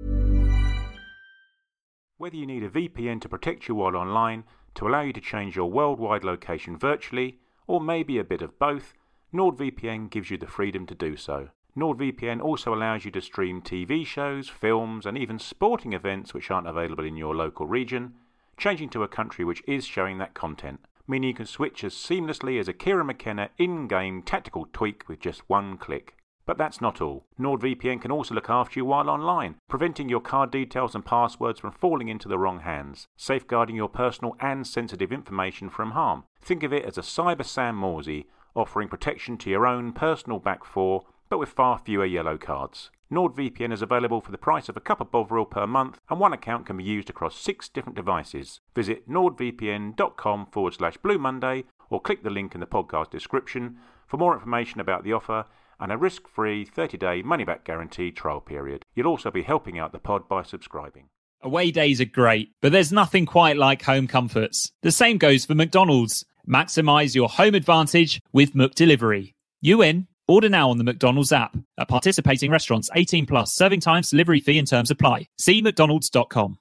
Whether you need a V P N to protect you while online, to allow you to change your worldwide location virtually, or maybe a bit of both, NordVPN gives you the freedom to do so. NordVPN also allows you to stream T V shows, films, and even sporting events which aren't available in your local region, changing to a country which is showing that content, meaning you can switch as seamlessly as a Kieran McKenna in-game tactical tweak with just one click. But that's not all. NordVPN can also look after you while online, preventing your card details and passwords from falling into the wrong hands, safeguarding your personal and sensitive information from harm. Think of it as a Cyber Sam Morsey, offering protection to your own personal back four, but with far fewer yellow cards. NordVPN is available for the price of a cup of Bovril per month, and one account can be used across six different devices. Visit nordvpn.com forward slash Blue Monday or click the link in the podcast description for more information about the offer and a risk-free thirty-day money-back guarantee trial period. You'll also be helping out the pod by subscribing. Away days are great, but there's nothing quite like home comforts. The same goes for McDonald's. Maximise your home advantage with McDelivery. You in? Order now on the McDonald's app. At participating restaurants, eighteen plus, serving times, delivery fee and terms apply. See mcdonalds dot com.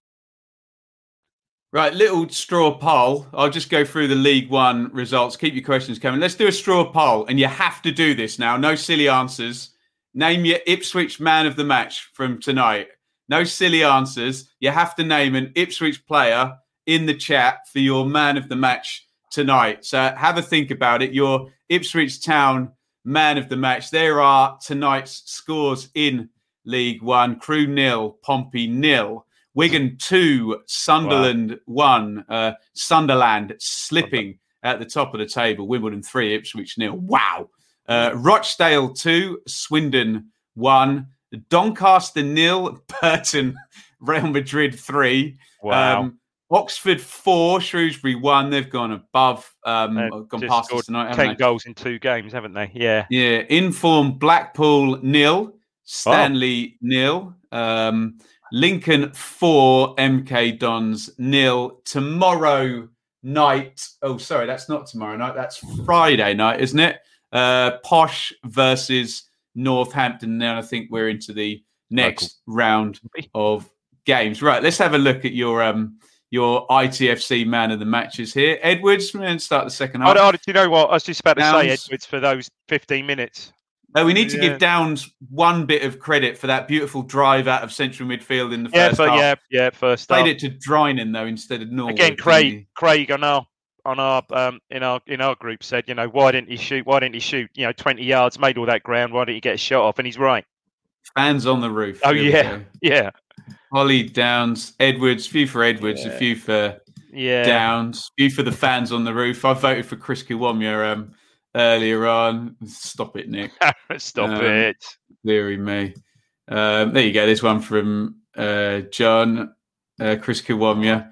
Right, little straw poll. I'll just go through the League One results. Keep your questions coming. Let's do a straw poll, and you have to do this now. No silly answers. Name your Ipswich man of the match from tonight. No silly answers. You have to name an Ipswich player in the chat for your man of the match tonight. So have a think about it. Your Ipswich Town man of the match. There are tonight's scores in League One. Crewe nil, Pompey nil. Wigan two, Sunderland wow. one. Uh, Sunderland slipping at the top of the table. Wimbledon three, Ipswich nil. Wow. Uh, Rochdale two, Swindon one. Doncaster nil, Burton, Real Madrid three. Wow. Um, Oxford four, Shrewsbury one. They've gone above, um, They've gone past us tonight. Ten they? goals in two games, haven't they? Yeah. Yeah. Inform Blackpool nil, Stanley oh. nil, um, Lincoln four, M K Dons nil. Tomorrow night. Oh, sorry, that's not tomorrow night. That's Friday night, isn't it? Uh, Posh versus Northampton. Now I think we're into the next Local. round of games. Right. Let's have a look at your um. Your I T F C man of the matches here. Edwards, we're going to start the second half. Oh, do you know what? I was just about to Downs. say Edwards for those fifteen minutes. Uh, we need to yeah. give Downs one bit of credit for that beautiful drive out of central midfield in the yeah, first but, half. Yeah, yeah, first half. Played it to Drinan, though, instead of Norwood. Again, Craig, Craig on our, on our, um, in our in our group said, you know, why didn't he shoot? Why didn't he shoot? You know, twenty yards, made all that ground. Why didn't he get a shot off? And he's right. Fans on the roof. Oh, yeah, yeah. Holly, Downs, Edwards, few for Edwards, yeah. a few for... Yeah, Downs. You for the fans on the roof. I voted for Chris Kiwomya um, earlier on. Stop it, Nick. Stop um, it. Deary me. Um, there you go. There's one from uh, John, uh, Chris Kiwomya.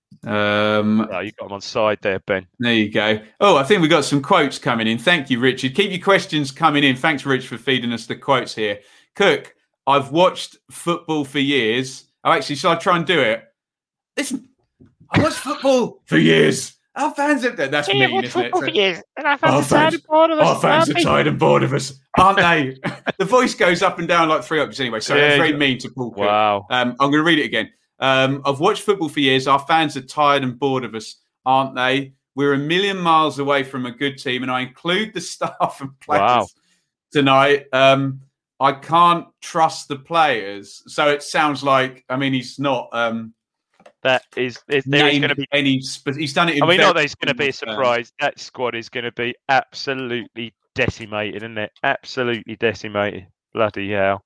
Um, oh, you got him on side there, Ben. There you go. Oh, I think we've got some quotes coming in. Thank you, Richard. Keep your questions coming in. Thanks, Rich, for feeding us the quotes here. Cook, I've watched football for years. Oh, actually, shall I try and do it? Listen. I watched football for years. Our fans have done. That's yeah, mean, isn't it? For years. And our fans are tired and bored of us. Our fans are tired and bored of us, aren't they? The voice goes up and down like three octaves anyway. Sorry, yeah, that's very mean to Paul Cook. Wow. Um, I'm going to read it again. Um, I've watched football for years. Our fans are tired and bored of us, aren't they? We're a million miles away from a good team, and I include the staff and players wow. tonight. Um, I can't trust the players. So it sounds like, I mean, he's not... Um, That is, is there's going to be any. He's done it. In I mean, not that it's going to be a surprise. That squad is going to be absolutely decimated, isn't it? Absolutely decimated. Bloody hell!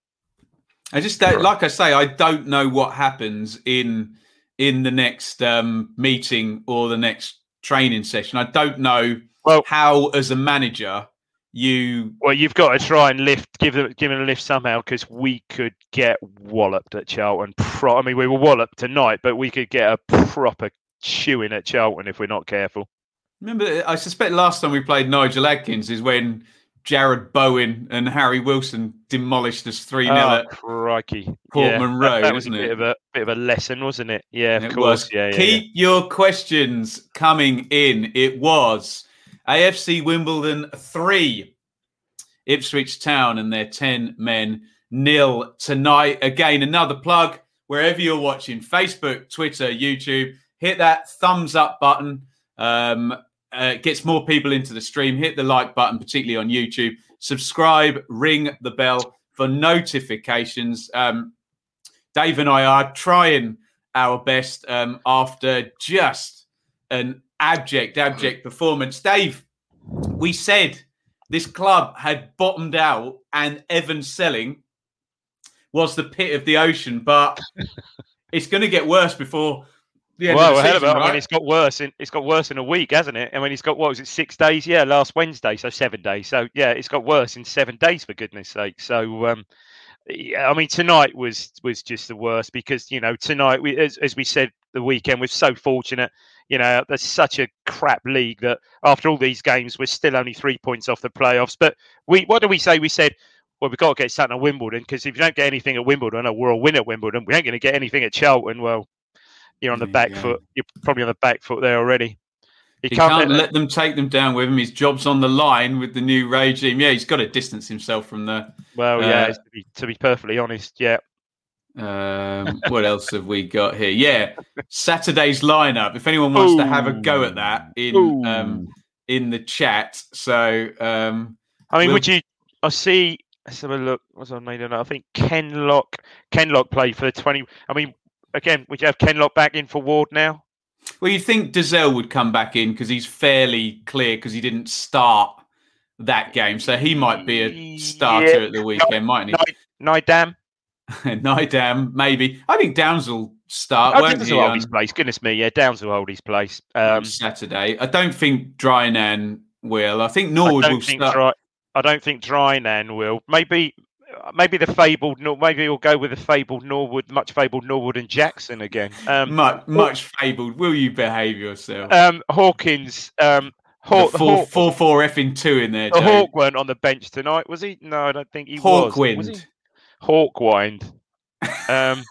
I just don't, like I say, I don't know what happens in in the next um, meeting or the next training session. I don't know well, how, as a manager, you. Well, you've got to try and lift, give them, give them a lift somehow, because we could get walloped at Charlton. Pro- I mean, we were walloped tonight, but we could get a proper chewing at Charlton if we're not careful. Remember, I suspect last time we played Nigel Adkins is when Jared Bowen and Harry Wilson demolished us three nil oh, at crikey. Portman yeah, Road, that, that was wasn't a it? Bit of a bit of a lesson, wasn't it? Yeah, of it course. Was. Yeah, yeah, Keep yeah. your questions coming in. It was A F C Wimbledon three, Ipswich Town and their ten men nil tonight. Again, another plug wherever you're watching, Facebook, Twitter, YouTube. Hit that thumbs up button. Um, uh, gets more people into the stream. Hit the like button, particularly on YouTube. Subscribe, ring the bell for notifications. Um, Dave and I are trying our best um, after just an abject, abject performance. Dave, we said this club had bottomed out and Evans selling was the pit of the ocean, but it's going to get worse before the end well, of the season, about, right? I mean, it's got worse. In, it's got worse in a week, hasn't it? I mean, it's got, what was it, six days? Yeah, last Wednesday, so seven days. So, yeah, it's got worse in seven days, for goodness sake. So, um, yeah, I mean, tonight was was just the worst because, you know, tonight, we, as, as we said the weekend, we're so fortunate. You know, there's such a crap league that after all these games, we're still only three points off the playoffs. But we, what do we say? We said, well, we've got to get something at Wimbledon because if you don't get anything at Wimbledon, or we'll win at Wimbledon, we ain't going to get anything at Charlton. Well, you're on the back foot. You're probably on the back foot there already. He, he can't, can't let, let them take them down with him. His job's on the line with the new regime. Yeah, he's got to distance himself from the. Well, uh, yeah, to be, to be perfectly honest, yeah. Um, what else have we got here? Yeah, Saturday's lineup. If anyone wants Ooh. to have a go at that in um, in the chat, so um, I mean, we'll... would you? I see. Let's have a look. What's I made? I think Kenlock. Kenlock played for the twenty. I mean, again, would you have Kenlock back in for Ward now? Well, you think Dazelle would come back in because he's fairly clear because he didn't start that game, so he might be a starter yeah. at the weekend, mightn't he? Nidam. Nidam, maybe. I think Downs will start. Oh, won't Downs he, will hold his place. Goodness me, yeah, Downs will hold his place. Um, Saturday. I don't think Drynan will. I think Norwood I will think start. Dry, I don't think Drynan will. Maybe, maybe the fabled. Maybe he'll go with the fabled Norwood, much fabled Norwood and Jackson again. Um, much, much fabled. Will you behave yourself? Um, Hawkins. Um, Haw- the four, Hawk, four, four effing two in there. The Hawk weren't on the bench tonight, was he? No, I don't think he was. Hawkwind. Was he? Hawkwind. Um,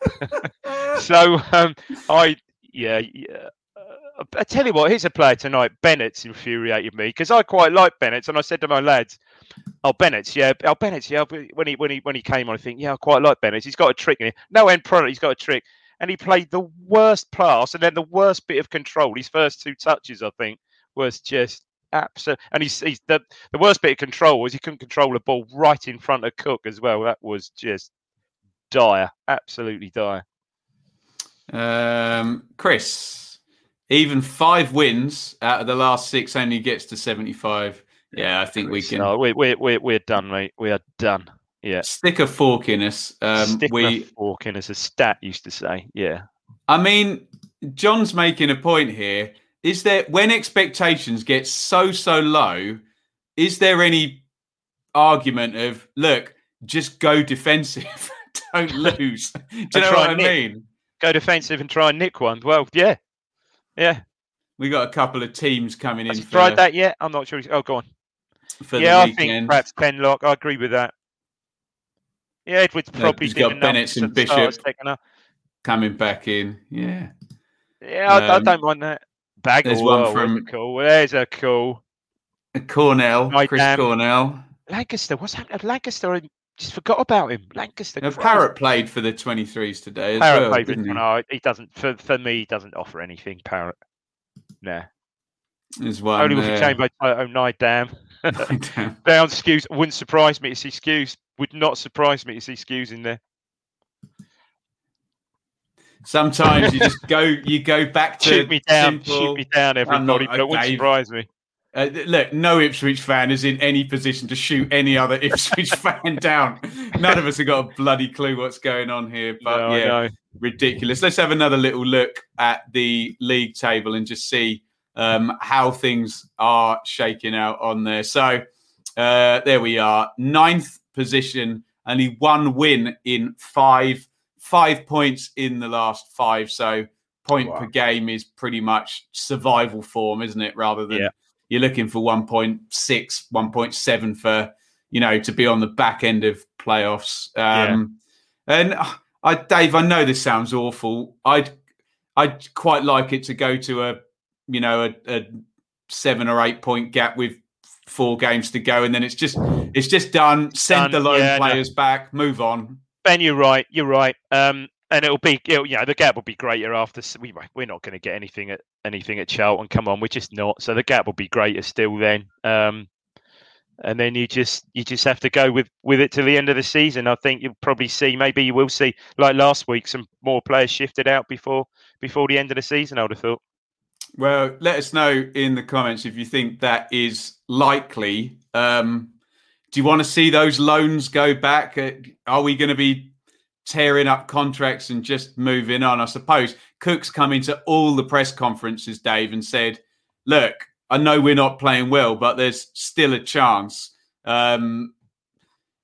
so um, I, yeah, yeah. Uh, I tell you what, here's a player tonight. Bennett's infuriated me because I quite like Bennett's, and I said to my lads, "Oh, Bennett's, yeah, oh Bennett's, yeah." When he when he when he came on, I think, yeah, I quite like Bennett's. He's got a trick in it. No end product. He's got a trick, and he played the worst pass, and then the worst bit of control. His first two touches, I think, was just. Absolutely, and he's, he's the the worst bit of control was he couldn't control the ball right in front of Cook as well. That was just dire, absolutely dire. Um, Chris, even five wins out of the last six only gets to seventy-five. Yeah, I think we can. No, we're we're we're, we're done, mate. We are done. Yeah, stick a fork in us. Um, stick we... a fork in us. A stat used to say. Yeah, I mean, John's making a point here. Is there, when expectations get so, so low, is there any argument of, look, just go defensive, don't lose? Do you know what I nick. mean? Go defensive and try and nick one. Well, yeah. Yeah. We got a couple of teams coming Has in. He for, tried that yet? I'm not sure. He's, oh, go on. For yeah, the I weekend. think perhaps Kenlock. I agree with that. Yeah, Edwards probably no, got Bennett and Bishop coming back in. Yeah. Yeah, I, um, I don't mind that. Bagel, there's one from cool. There's a cool. Cornell, My Chris damn. Cornell. Lancaster, what's happened to Lancaster? I just forgot about him. Lancaster. No, Parrott played for the twenty-threes today as Parrott well. Played didn't for, he? No, he doesn't. For for me, he doesn't offer anything. Parrott. Nah. There's one. Only with uh, the chain by oh Nidam. Down Skews. Wouldn't surprise me to see Skews. Would not surprise me to see Skews in there. Sometimes you just go, you go back to shoot me down, simple, shoot me down, everybody. Not, but it wouldn't Dave, surprise me. Uh, look, no Ipswich fan is in any position to shoot any other Ipswich fan down. None of us have got a bloody clue what's going on here, but no, yeah, ridiculous. Let's have another little look at the league table and just see um, how things are shaking out on there. So uh, there we are, ninth position, only one win in five. Five points in the last five, so point wow. per game is pretty much survival form, isn't it? Rather than yeah. you're looking for one point six, one point seven for, you know, to be on the back end of playoffs. Um, yeah. And I, Dave, I know this sounds awful. I'd, I'd quite like it to go to a, you know, a, a seven or eight point gap with four games to go, and then it's just, it's just done. Send done. the lone yeah, players no. back, move on. Ben, you're right. You're right. Um, and it'll be, it'll, you know, the gap will be greater after. We we're not going to get anything at anything at Charlton. Come on, we're just not. So the gap will be greater still then. Um, and then you just you just have to go with, with it to the end of the season. I think you'll probably see. Maybe you will see, like last week, some more players shifted out before before the end of the season. I would have thought. Well, let us know in the comments if you think that is likely. Um, Do you want to see those loans go back? Are we going to be tearing up contracts and just moving on? I suppose Cook's come into all the press conferences, Dave, and said, look, I know we're not playing well, but there's still a chance. Um,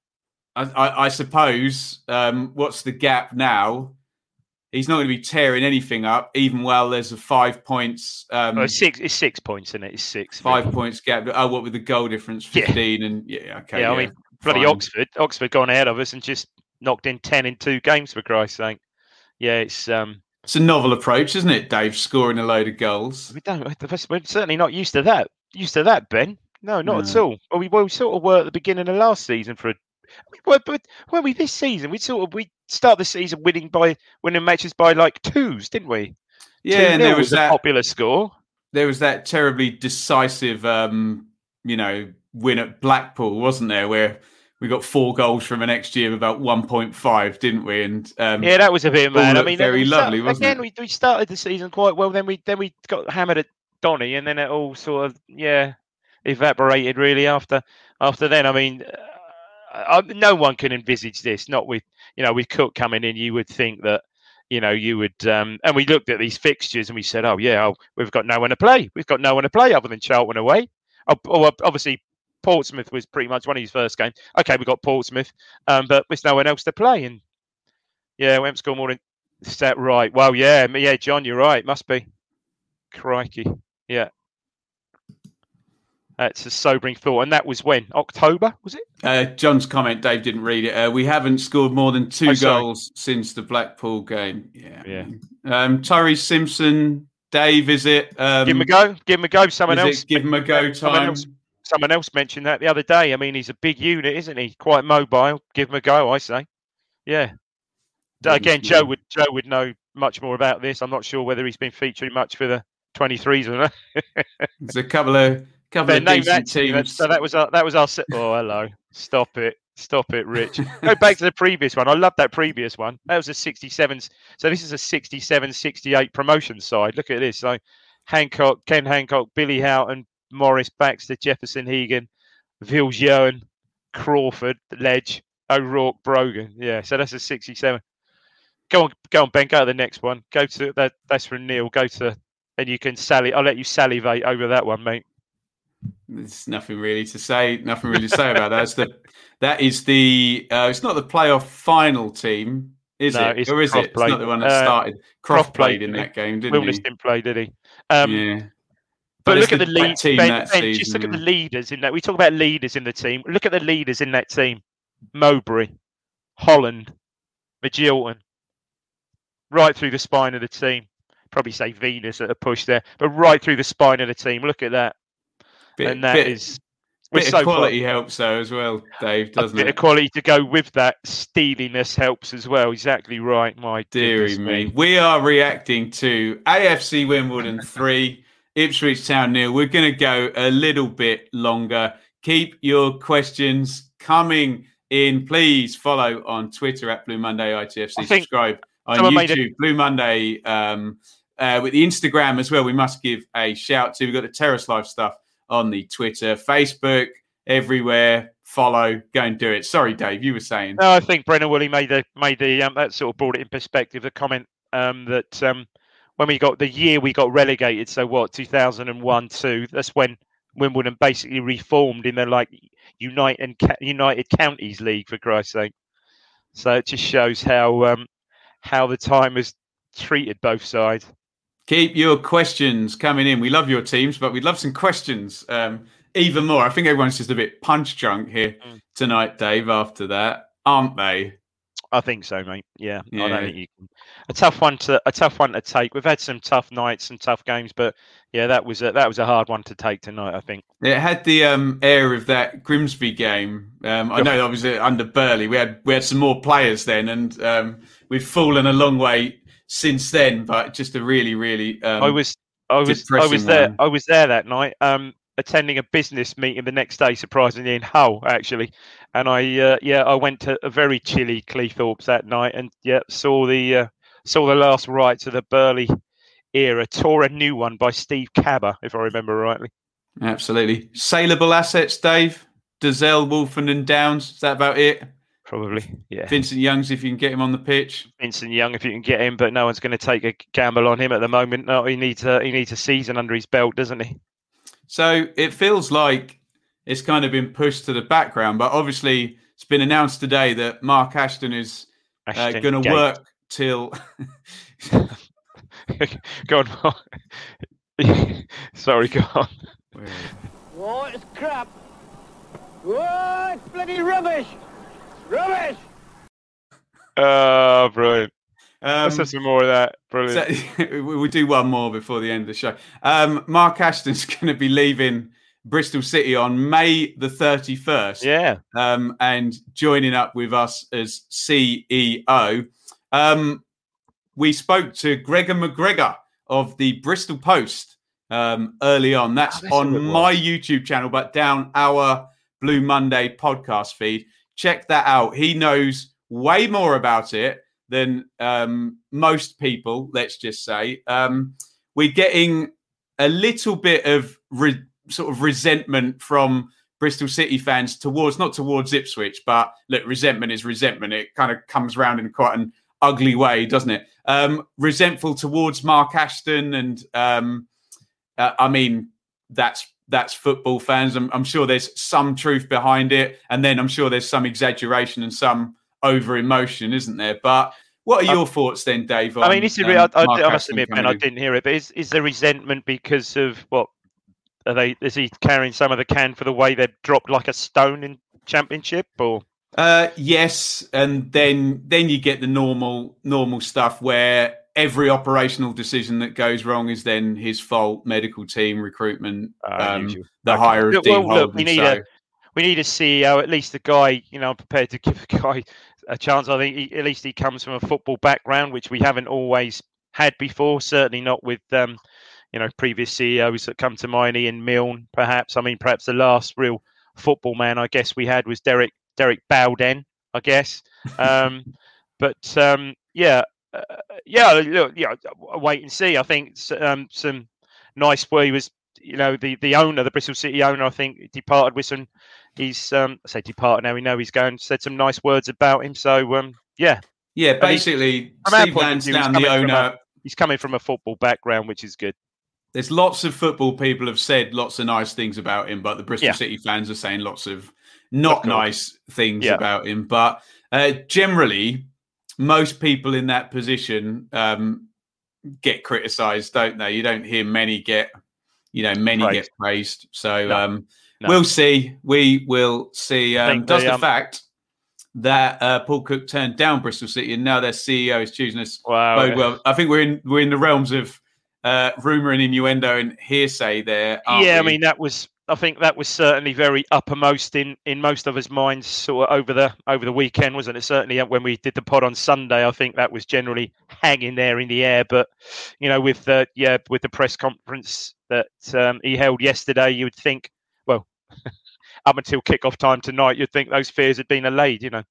I, I, I suppose um, what's the gap now? He's not going to be tearing anything up, even while there's a five points. Um, oh, it's six. It's six points, isn't it? It's six. Five yeah. points gap. Oh, what with the goal difference? Fifteen, yeah. and yeah, okay. Yeah, yeah I mean, bloody fine. Oxford. Oxford gone ahead of us and just knocked in ten in two games, for Christ's sake. Yeah, it's um, it's a novel approach, isn't it, Dave? Scoring a load of goals. We don't. We're certainly not used to that. Used to that, Ben? No, not no. at all. Well, we, well, we sort of were at the beginning of last season for a. We were, but were we this season? We sort of we start the season winning by winning matches by like twos, didn't we? Yeah, and there was, was that a popular score. There was that terribly decisive, um, you know, win at Blackpool, wasn't there? Where we got four goals from an X G of about one point five, didn't we? And um, yeah, that was a bit mad. I mean, very lovely, start, wasn't again, it? We we started the season quite well. Then we then we got hammered at Donny, and then it all sort of yeah evaporated really after after then. I mean. Uh, I, no one can envisage this. Not with you know with Cook coming in, you would think that you know you would. Um, and we looked at these fixtures and we said, oh yeah, oh, we've got no one to play. We've got no one to play other than Charlton away. Oh, oh, obviously Portsmouth was pretty much one of his first games. Okay, we got Portsmouth, um, but there's no one else to play. And yeah, we haven't scored more than is that right? Well, yeah, yeah, John, you're right. Must be. Crikey, yeah. That's a sobering thought. And that was when? October, was it? Uh, John's comment, Dave didn't read it. Uh, we haven't scored more than two oh, goals since the Blackpool game. Yeah. yeah. Um, Tyree Simpson, Dave, is it? Um, give him a go. Give him a go. Someone else. Give him a go time. Someone else, someone else mentioned that the other day. I mean, he's a big unit, isn't he? Quite mobile. Give him a go, I say. Yeah. Again, yeah. Joe would Joe would know much more about this. I'm not sure whether he's been featuring much for the twenty-threes or not. There's a couple of... Couple of decent teams. So that was our, that was our. Oh, hello! Stop it! Stop it, Rich. Go back to the previous one. I love that previous one. That was a sixty-seven. So this is a sixty-seven sixty-eight promotion side. Look at this. So Hancock, Ken Hancock, Billy Houghton, Morris, Baxter, Jefferson, Hegan, Viljoen, Crawford, Ledge, O'Rourke, Brogan. Yeah. So that's a sixty-seven. Go on, go on, Ben. Go to the next one. Go to that. That's from Neil. Go to, and you can sally. I'll let you salivate over that one, mate. There's nothing really to say. Nothing really to say about that. It's the, that is the. Uh, it's not the playoff final team, is no, it? Or is it? It's not the one that uh, started. Croft played, played in that game, didn't Wilness he? didn't play, did he? Um, yeah. But, but look at the, the lead team. Ben, that ben, season, just look yeah. at the leaders in that. We talk about leaders in the team. Look at the leaders in that team: Mowbray, Holland, Magilton, right through the spine of the team. Probably say Venus at a push there, but right through the spine of the team. Look at that. Bit, and that bit, is bit so of quality fun. Helps though as well, Dave, doesn't a it? Bit of quality to go with that steeliness helps as well. Exactly right, my dearie me. me. We are reacting to A F C Wimbledon three, Ipswich Town nil. We're going to go a little bit longer. Keep your questions coming in. Please follow on Twitter at Blue Monday I T F C. Subscribe on YouTube, Blue Monday. Um, uh, with the Instagram as well, we must give a shout to. We've got the Terrace Life stuff on the Twitter, Facebook, everywhere. Follow, go and do it. Sorry, Dave, you were saying. No, I think Brennan Woolley made the made the um, that sort of brought it in perspective. The comment um, that um, when we got the year we got relegated, so what, two thousand one, two. That's when Wimbledon basically reformed in the like United United Counties League, for Christ's sake. So it just shows how um, how the time has treated both sides. Keep your questions coming in. We love your teams, but we'd love some questions um, even more. I think everyone's just a bit punch drunk here mm. tonight, Dave, after that, aren't they? I think so, mate. Yeah, yeah. I don't think you can. A tough one to a tough one to take. We've had some tough nights and tough games, but yeah, that was a, that was a hard one to take tonight, I think. It had the um, air of that Grimsby game. Um, I know obviously under Burley, we had we had some more players then, and um, we've fallen a long way since then, but just a really, really um, I was, I was, I was there. One. I was there that night, um, attending a business meeting the next day, surprisingly in Hull, actually. And I, uh, yeah, I went to a very chilly Cleethorpes that night, and yeah, saw the uh, saw the last rites of the Burley era. Tore a new one by Steve Cabber, if I remember rightly. Absolutely, saleable assets, Dave. Dazelle, Wolfen, and Downs. Is that about it? Probably, yeah. Vincent Youngs, if you can get him on the pitch. Vincent Young, if you can get him, but no one's going to take a gamble on him at the moment. No, he needs a he needs a season under his belt, doesn't he? So it feels like it's kind of been pushed to the background, but obviously it's been announced today that Mark Ashton is uh, going to work till. Go on. Sorry, go on. Oh, it's crap. Oh, it's bloody rubbish. Rubbish. Oh, brilliant. Um, Let's have some more of that. Brilliant. So, we'll do one more before the end of the show. Um, Mark Ashton's going to be leaving Bristol City on May the thirty-first. Yeah. Um, and joining up with us as C E O. Um, we spoke to Gregor McGregor of the Bristol Post um, early on. That's, oh, that's on my YouTube channel, but down our Blue Monday podcast feed. Check that out. He knows way more about it than um, most people, let's just say. Um, we're getting a little bit of re- sort of resentment from Bristol City fans towards, not towards Ipswich, but look, resentment is resentment. It kind of comes around in quite an ugly way, doesn't it? Um, resentful towards Mark Ashton. And um, uh, I mean, that's that's football fans. I'm, I'm sure there's some truth behind it. And then I'm sure there's some exaggeration and some over emotion, isn't there? But what are your uh, thoughts then, Dave? On, I mean, this is, um, I, I, I must admit, Ben, I didn't hear it, but is, is there resentment because of what? Are they? Is he carrying some of the can for the way they've dropped like a stone in Championship, or? Uh, yes, and then then you get the normal normal stuff where every operational decision that goes wrong is then his fault. Medical team, recruitment, uh, um, the okay. hire of look, Dean well, look, we need so. a we need a C E O, at least a guy. You know, I'm prepared to give a guy a chance. I think he, at least he comes from a football background, which we haven't always had before. Certainly not with um, you know, previous C E Os that come to mind. Ian Milne, perhaps. I mean, perhaps the last real football man I guess we had was Derek. Derek Bowden, I guess. Um, but um, yeah, uh, yeah, look, yeah, wait and see. I think um, some nice where he was, you know, the, the owner, the Bristol City owner, I think departed with some, he's, um, I say departed now, we know he's going, said some nice words about him. So, um, yeah. Yeah, basically, Steve Lansdown, the owner. A, he's coming from a football background, which is good. There's lots of football people have said lots of nice things about him, but the Bristol yeah. City fans are saying lots of not nice things yeah. about him. But uh, generally, most people in that position um, get criticised, don't they? You don't hear many get, you know, many right. get praised. So no. Um, no. we'll see. We will see. Um, does the, the um... fact that uh, Paul Cook turned down Bristol City and now their C E O is choosing us? Wow. Well, I think we're in we're in the realms of uh, rumour and innuendo and hearsay there. Yeah, we? I mean that was. I think that was certainly very uppermost in, in most of us' minds, sort of over the over the weekend, wasn't it? Certainly when we did the pod on Sunday, I think that was generally hanging there in the air. But you know, with the yeah, with the press conference that um, he held yesterday, you would think, well, up until kick-off time tonight, you'd think those fears had been allayed. You know,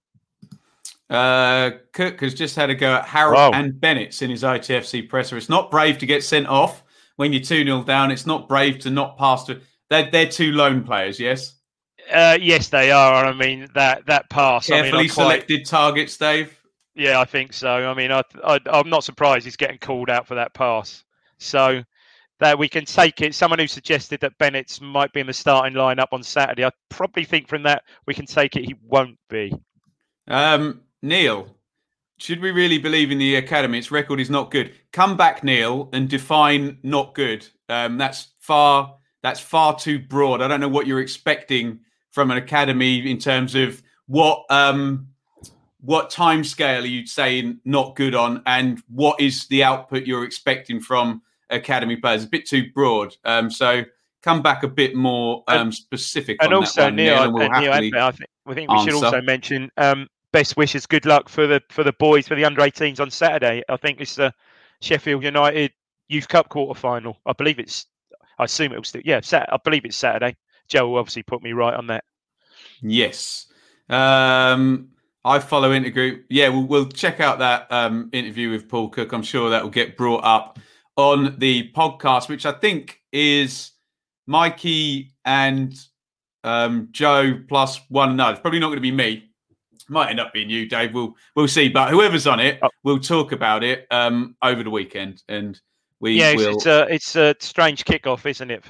uh, Cook has just had a go at Harold wow. and Bennett's in his I T F C presser. It's not brave to get sent off when you're two nil down. It's not brave to not pass to. They're, they're two lone players, yes? Uh, yes, they are. I mean, that that pass. Carefully I mean, quite, selected targets, Dave? Yeah, I think so. I mean, I, I, I'm not surprised he's getting called out for that pass. So that we can take it. Someone who suggested that Bennett's might be in the starting lineup on Saturday, I probably think from that we can take it he won't be. Um, Neil, should we really believe in the academy? Its record is not good. Come back, Neil, and define not good. Um, that's far... That's far too broad. I don't know what you're expecting from an academy in terms of what um, what timescale are you saying not good on, and what is the output you're expecting from academy players? It's a bit too broad. Um, so come back a bit more um, and, specific. And on also, that one, Neil, Neil, and we'll and Neil, I think, I think we answer. should also mention um, best wishes, good luck for the for the boys for the under eighteens on Saturday. I think it's the Sheffield United Youth Cup quarter final. I believe it's. I assume it was still, yeah, Sat- I believe it's Saturday. Joe will obviously put me right on that. Yes. Um, I follow Intergroup. Yeah, we'll, we'll check out that um, interview with Paul Cook. I'm sure that will get brought up on the podcast, which I think is Mikey and um, Joe plus one another. It's probably not going to be me. Might end up being you, Dave. We'll we'll see. But whoever's on it, oh. we'll talk about it um, over the weekend. And We yeah, will... it's a it's a strange kickoff, isn't it, for the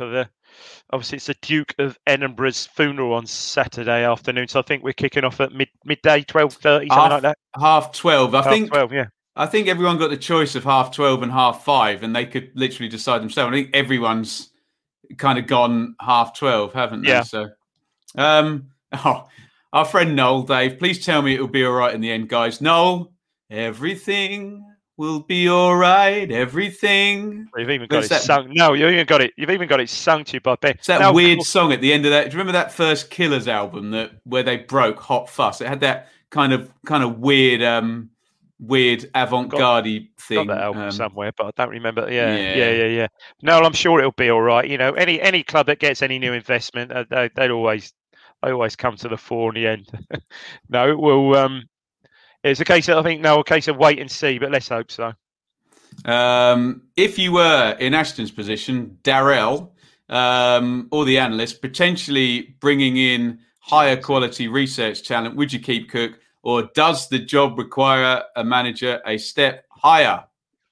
obviously it's the Duke of Edinburgh's funeral on Saturday afternoon, so I think we're kicking off at mid midday, twelve thirty, something half, like that. Half twelve. I half think. twelve, yeah. I think everyone got the choice of half twelve and half five, and they could literally decide themselves. I think everyone's kind of gone half twelve, haven't they? Yeah. So, um, oh, our friend Noel, Dave, please tell me it'll be all right in the end, guys. Noel, everything will be all right. Everything. You've even got What's it that? sung. No, you even got it. You've even got it sung to you by Ben. It's that Now, weird song at the end of that. Do you remember that first Killers album that where they broke Hot Fuss? It had that kind of kind of weird, um, weird avant-garde thing. Got that album um, somewhere, but I don't remember. Yeah, Yeah. yeah, yeah, yeah. No, I'm sure it'll be all right. You know, any any club that gets any new investment, uh, they they always they always come to the fore in the end. No, it will. Um, it's a case of I think no, a case of wait and see, but let's hope so. Um, if you were in Ashton's position, Darrell, um, or the analyst, potentially bringing in higher quality research talent, would you keep Cook, or does the job require a manager a step higher?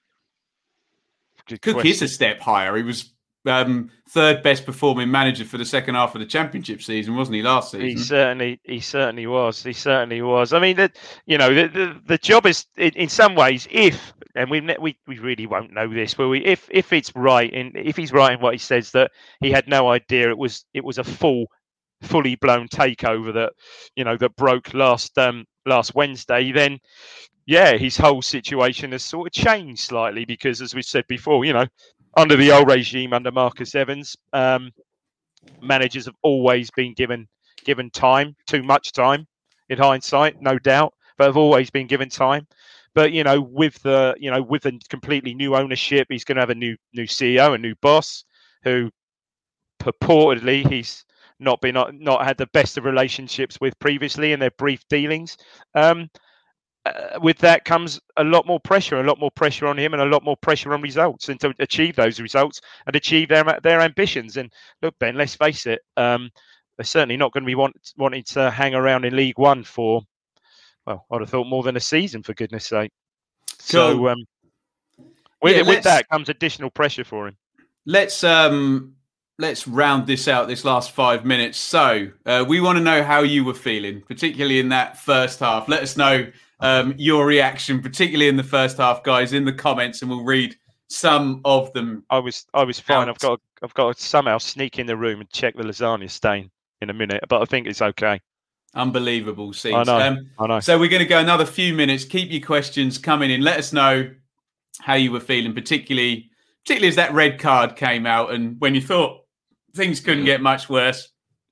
Good Cook question. is a step higher. He was um, third best performing manager for the second half of the championship season, wasn't he, last season? He certainly, he certainly was. He certainly was. I mean, that you know, the, the the job is in, in some ways, if and we we we really won't know this, will we? If if it's right, in if he's right in what he says that he had no idea it was it was a full, fully blown takeover that you know that broke last um last Wednesday, then yeah, his whole situation has sort of changed slightly because, as we said before, you know, under the old regime under Marcus Evans, um, managers have always been given given time, too much time, in hindsight, no doubt, but have always been given time. But you know, with the you know with a completely new ownership, he's going to have a new new C E O, a new boss, who purportedly he's not been not, not had the best of relationships with previously in their brief dealings. Um, Uh, with that comes a lot more pressure, a lot more pressure on him, and a lot more pressure on results, and to achieve those results and achieve their their ambitions. And look, Ben, let's face it, um, they're certainly not going to be want, wanting to hang around in League One for, well, I'd have thought more than a season, for goodness sake. So, Cool. um, with Yeah, it, with let's- that comes additional pressure for him. Let's um let's round this out this last five minutes. So uh, we want to know how you were feeling, particularly in that first half. Let us know um, your reaction, particularly in the first half, guys, in the comments, and we'll read some of them. I was I was fine. Out. I've got I've got to somehow sneak in the room and check the lasagna stain in a minute, but I think it's okay. Unbelievable scenes. I know. Um, I know. So we're going to go another few minutes. Keep your questions coming in. Let us know how you were feeling, particularly particularly as that red card came out and when you thought things couldn't get much worse.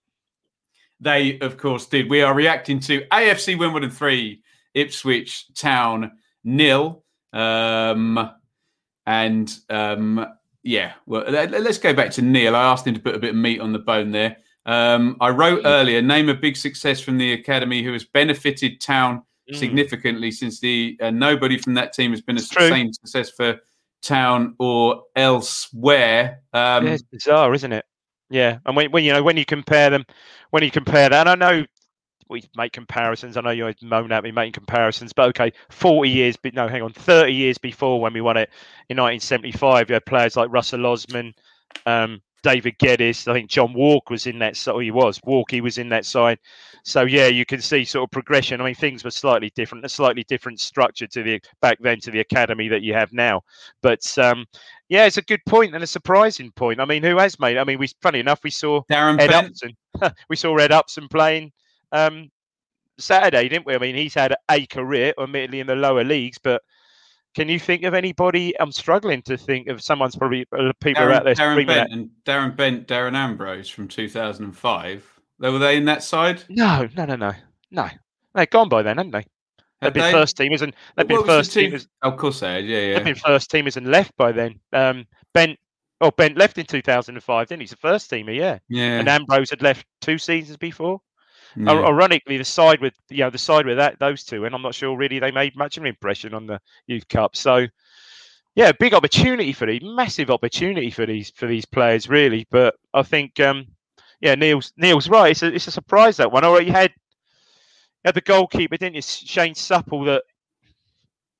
They, of course, did. We are reacting to A F C Wimbledon three, Ipswich Town nil. Um, and um, yeah, well, let, let's go back to Neil. I asked him to put a bit of meat on the bone there. Um, I wrote earlier, name a big success from the academy who has benefited Town Mm. significantly since the uh, nobody from that team has been a It's true. same success for Town or elsewhere. Um, Yeah, it's bizarre, isn't it? Yeah, and when, when you know when you compare them, when you compare that, and I know we make comparisons. I know you always moan at me making comparisons, but okay, forty years, but no, hang on, thirty years before when we won it in nineteen seventy-five, you had players like Russell Osman, um, David Geddes. I think John Walk was in that. So he was Walkie was in that side. So yeah, you can see sort of progression. I mean, things were slightly different, a slightly different structure to the back then to the academy that you have now. But um, yeah, it's a good point and a surprising point. I mean, who has made? I mean, we funny enough, we saw Darren Ed Bent. Upson. we saw Ed Upson playing um, Saturday, didn't we? I mean, he's had a career, admittedly in the lower leagues, but can you think of anybody? I'm struggling to think of someone's probably uh, people are Darren, out there Darren screaming Bent at. and Darren Bent, Darren Ambrose from two thousand five. They were they in that side? No, no, no, no, no. They're gone by then, haven't they? They've Had been they? first teamers and they've been What was first the two- teamers. Oh, of course they had. Yeah, They've yeah. been first teamers and left by then. Um, Bent, oh, Bent left in two thousand five, didn't he? He's a first teamer, yeah. Yeah. And Ambrose had left two seasons before. yeah. Ir- Ironically, the side with you know the side with that those two, and I'm not sure really they made much of an impression on the Youth Cup. So, yeah, big opportunity for these, massive opportunity for these for these players, really. But I think, um, yeah, Neil's Neil's right. It's a it's a surprise that one. Or you had you had the goalkeeper, didn't you, Shane Supple? That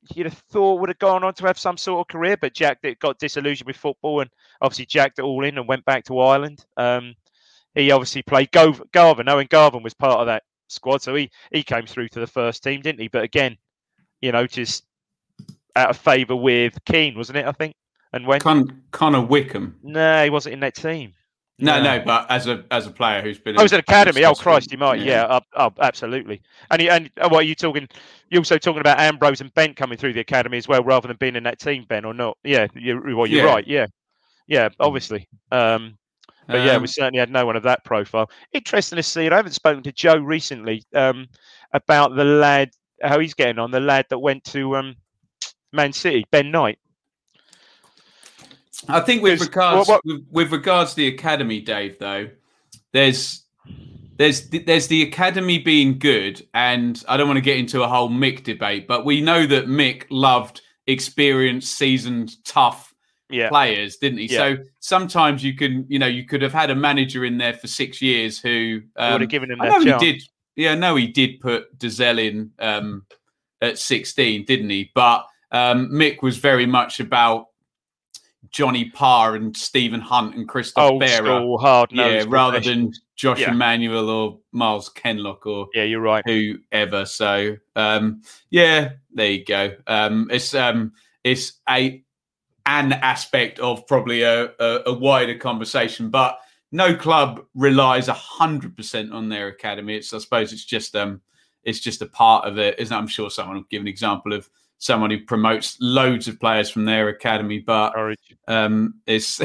you'd have thought would have gone on to have some sort of career, but Jack got disillusioned with football and obviously jacked it all in and went back to Ireland. Um, he obviously played Go- Garvin. Owen Garvin was part of that squad, so he, he came through to the first team, didn't he? But again, you know, just out of favour with Keane, wasn't it, I think? And when Con- Connor Wickham. No, he wasn't in that team. No, no, no, but as a as a player who's been, I was at academy. Oh Christ, he might. Yeah, yeah uh, oh, absolutely. And he, and oh, what are you talking? You're also talking about Ambrose and Bent coming through the academy as well, rather than being in that team, Ben, or not? Yeah, you're, well, you're Yeah. right. Yeah, yeah, obviously. Um, but yeah, Um, we certainly had no one of that profile. Interesting to see. And I haven't spoken to Joe recently um, about the lad, how he's getting on. The lad that went to um, Man City, Ben Knight. I think with There's- regards what- with, with regards to the academy, Dave, though, there's there's there's the academy being good, and I don't want to get into a whole Mick debate, but we know that Mick loved experienced, seasoned, tough Yeah. players, didn't he? Yeah. So sometimes you can, you know, you could have had a manager in there for six years who um, would have given him I that know chance. he did. Yeah, no, he did put Dezelle in um, at sixteen, didn't he? But um, Mick was very much about Johnny Parr and Stephen Hunt and Christoph Old Bearer. school, hard Yeah, nosed. rather than Josh Yeah. Emmanuel or Miles Kenlock or Yeah, you're right. whoever. So um, yeah, there you go. Um, it's um, it's a an aspect of probably a, a, a wider conversation, but no club relies a hundred percent on their academy. It's I suppose it's just um, it's just a part of it, isn't it? I'm sure someone will give an example of someone who promotes loads of players from their academy, but um, it's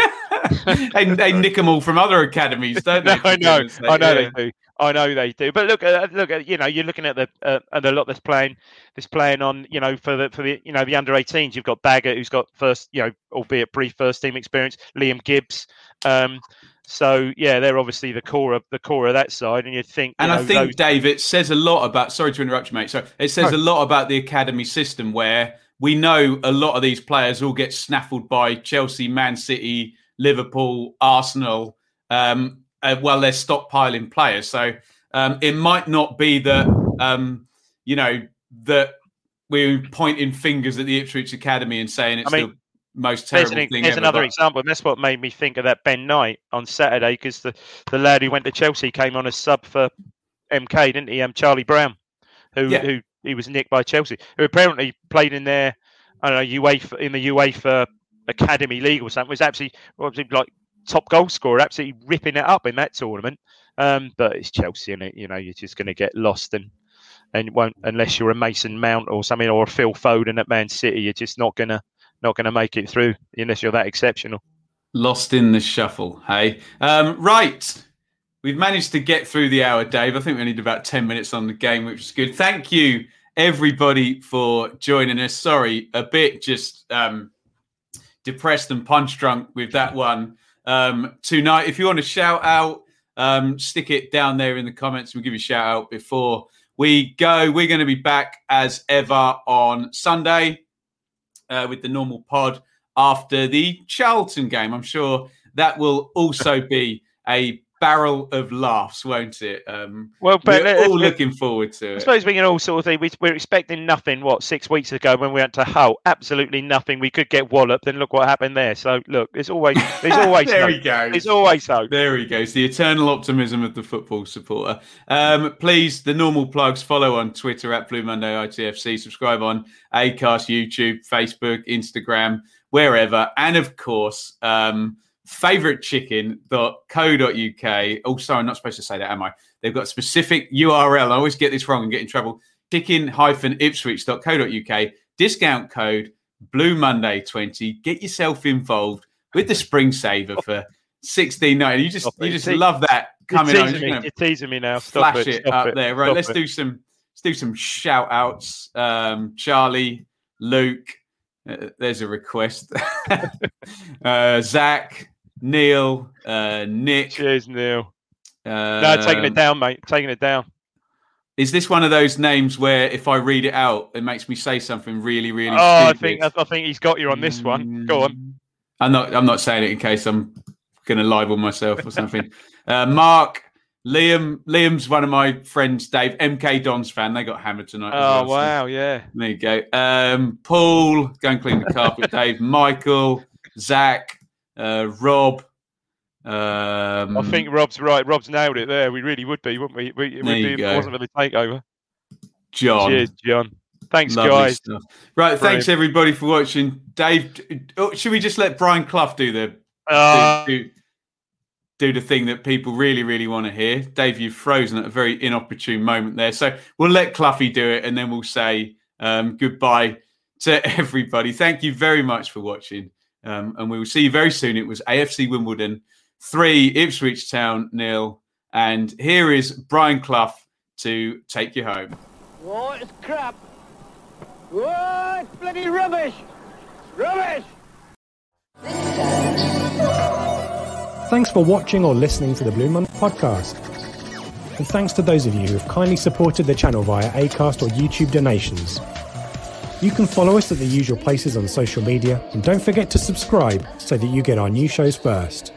they, they nick them all from other academies, don't they? No, I know, I know Yeah. they do. I know they do. But look, uh, look, uh, you know, you're looking at the uh, at the lot that's playing, that's playing on, you know, for the for the you know the under eighteens. You've got Baggett, who's got first, you know, albeit brief first team experience. Liam Gibbs. Um, so yeah, they're obviously the core of the core of that side. And you'd think, you And know, I think, those- Dave, it says a lot about. Sorry to interrupt you, mate. So it says No. a lot about the academy system, where we know a lot of these players all get snaffled by Chelsea, Man City, Liverpool, Arsenal. Um, uh, while they're stockpiling players, so um, it might not be that um, you know that we're pointing fingers at the Ipswich Academy and saying it's I mean, the most There's, terrible an, thing there's ever. another but- example, and that's what made me think of that Ben Knight on Saturday, because the, the lad who went to Chelsea came on as sub for M K, didn't he? Um, Charlie Brown, who Yeah. who he was nicked by Chelsea, who apparently played in their, I don't know, UEFA in the UEFA Academy League or something. Was absolutely, was like top goal scorer, absolutely ripping it up in that tournament. Um, but it's Chelsea, and it, you know, you're just going to get lost and. And won't unless you're a Mason Mount or something, or a Phil Foden at Man City, you're just not gonna not gonna make it through unless you're that exceptional. Lost in the shuffle, hey? Um, right. We've managed to get through the hour, Dave. I think we only did about ten minutes on the game, which is good. Thank you, everybody, for joining us. Sorry, a bit just um, depressed and punch drunk with that one um, tonight. If you want to shout out, um, stick it down there in the comments. We'll give you a shout out before we go. We're going to be back as ever on Sunday uh, with the normal pod after the Charlton game. I'm sure that will also be a barrel of laughs, won't it? Um, Well, but we're let- all let- looking forward to I it. suppose we can all sort of think we, we're expecting nothing. What, six weeks ago when we went to Hull, absolutely nothing. We could get walloped, and look what happened there. So look, there's always there's always there hope. he goes. There's always hope. There he goes. The eternal optimism of the football supporter. Um, please, the normal plugs, follow on Twitter at Blue Monday I T F C. Subscribe on Acast, YouTube, Facebook, Instagram, wherever. And of course, um, favourite chicken dot co dot U K. Also, I'm not supposed to say that, am I? They've got a specific U R L. I always get this wrong and get in trouble. chicken dash ipswich dot co dot U K. Discount code Blue Monday twenty. Get yourself involved with the Spring Saver for sixteen ninety. You just Stop you it. just See- love that You're coming on. teasing, You're me. gonna You're teasing me now. Stop flash it. it Stop up it. there. Right, Stop let's it. do some let's do some shout outs. Um, Charlie, Luke, uh, there's a request. uh, Zach, Neil, uh, Nick. Cheers, Neil. Uh, No, taking it down, mate. Taking it down. Is this one of those names where if I read it out, it makes me say something really, really Oh, I stupid? think I think he's got you on this one. Go on. I'm not. I'm not saying it in case I'm going to libel myself or something. uh, Mark, Liam, Liam's one of my friends, Dave, M K Dons fan. They got hammered tonight. Oh, as well, wow, so yeah. There you go. Um, Paul, go and clean the carpet, Dave. Michael, Zach, uh, Rob. Um, I think Rob's right. Rob's nailed it there. We really would be, wouldn't we? we, there be, you if go. it wasn't for the takeover. John. Cheers, John. Thanks, Lovely guys. Stuff. Right, Brilliant. thanks everybody for watching. Dave, oh, should we just let Brian Clough do the Uh, do, do, do the thing that people really, really want to hear? Dave, you've frozen at a very inopportune moment there. So we'll let Cloughie do it and then we'll say um, goodbye to everybody. Thank you very much for watching. Um, and we will see you very soon. It was A F C Wimbledon three, Ipswich Town nil. And here is Brian Clough to take you home. Oh, it's crap. Oh, it's bloody rubbish. Rubbish. Thanks for watching or listening to the Blue Monday podcast. And thanks to those of you who have kindly supported the channel via Acast or YouTube donations. You can follow us at the usual places on social media, and don't forget to subscribe so that you get our new shows first.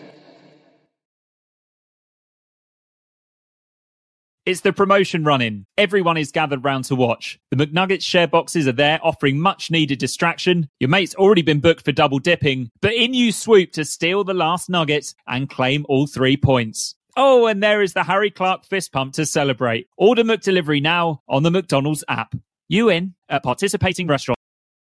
It's the promotion run-in. Everyone is gathered round to watch. The McNuggets share boxes are there, offering much-needed distraction. Your mate's already been booked for double dipping, but in you swoop to steal the last nugget and claim all three points. Oh, and there is the Harry Clark fist pump to celebrate. Order McDelivery now on the McDonald's app. You in at participating restaurants.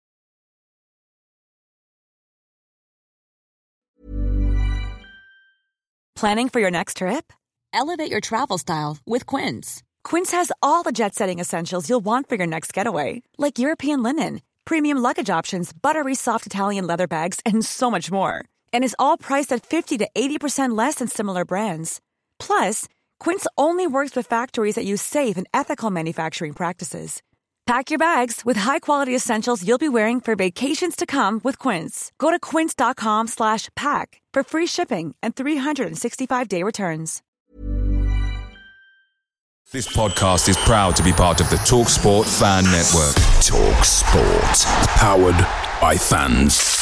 Planning for your next trip? Elevate your travel style with Quince. Quince has all the jet-setting essentials you'll want for your next getaway, like European linen, premium luggage options, buttery soft Italian leather bags, and so much more. And is all priced at fifty to eighty percent less than similar brands. Plus, Quince only works with factories that use safe and ethical manufacturing practices. Pack your bags with high-quality essentials you'll be wearing for vacations to come with Quince. Go to quince.com slash pack for free shipping and three sixty-five day returns. This podcast is proud to be part of the TalkSport Fan Network. TalkSport. Powered by fans.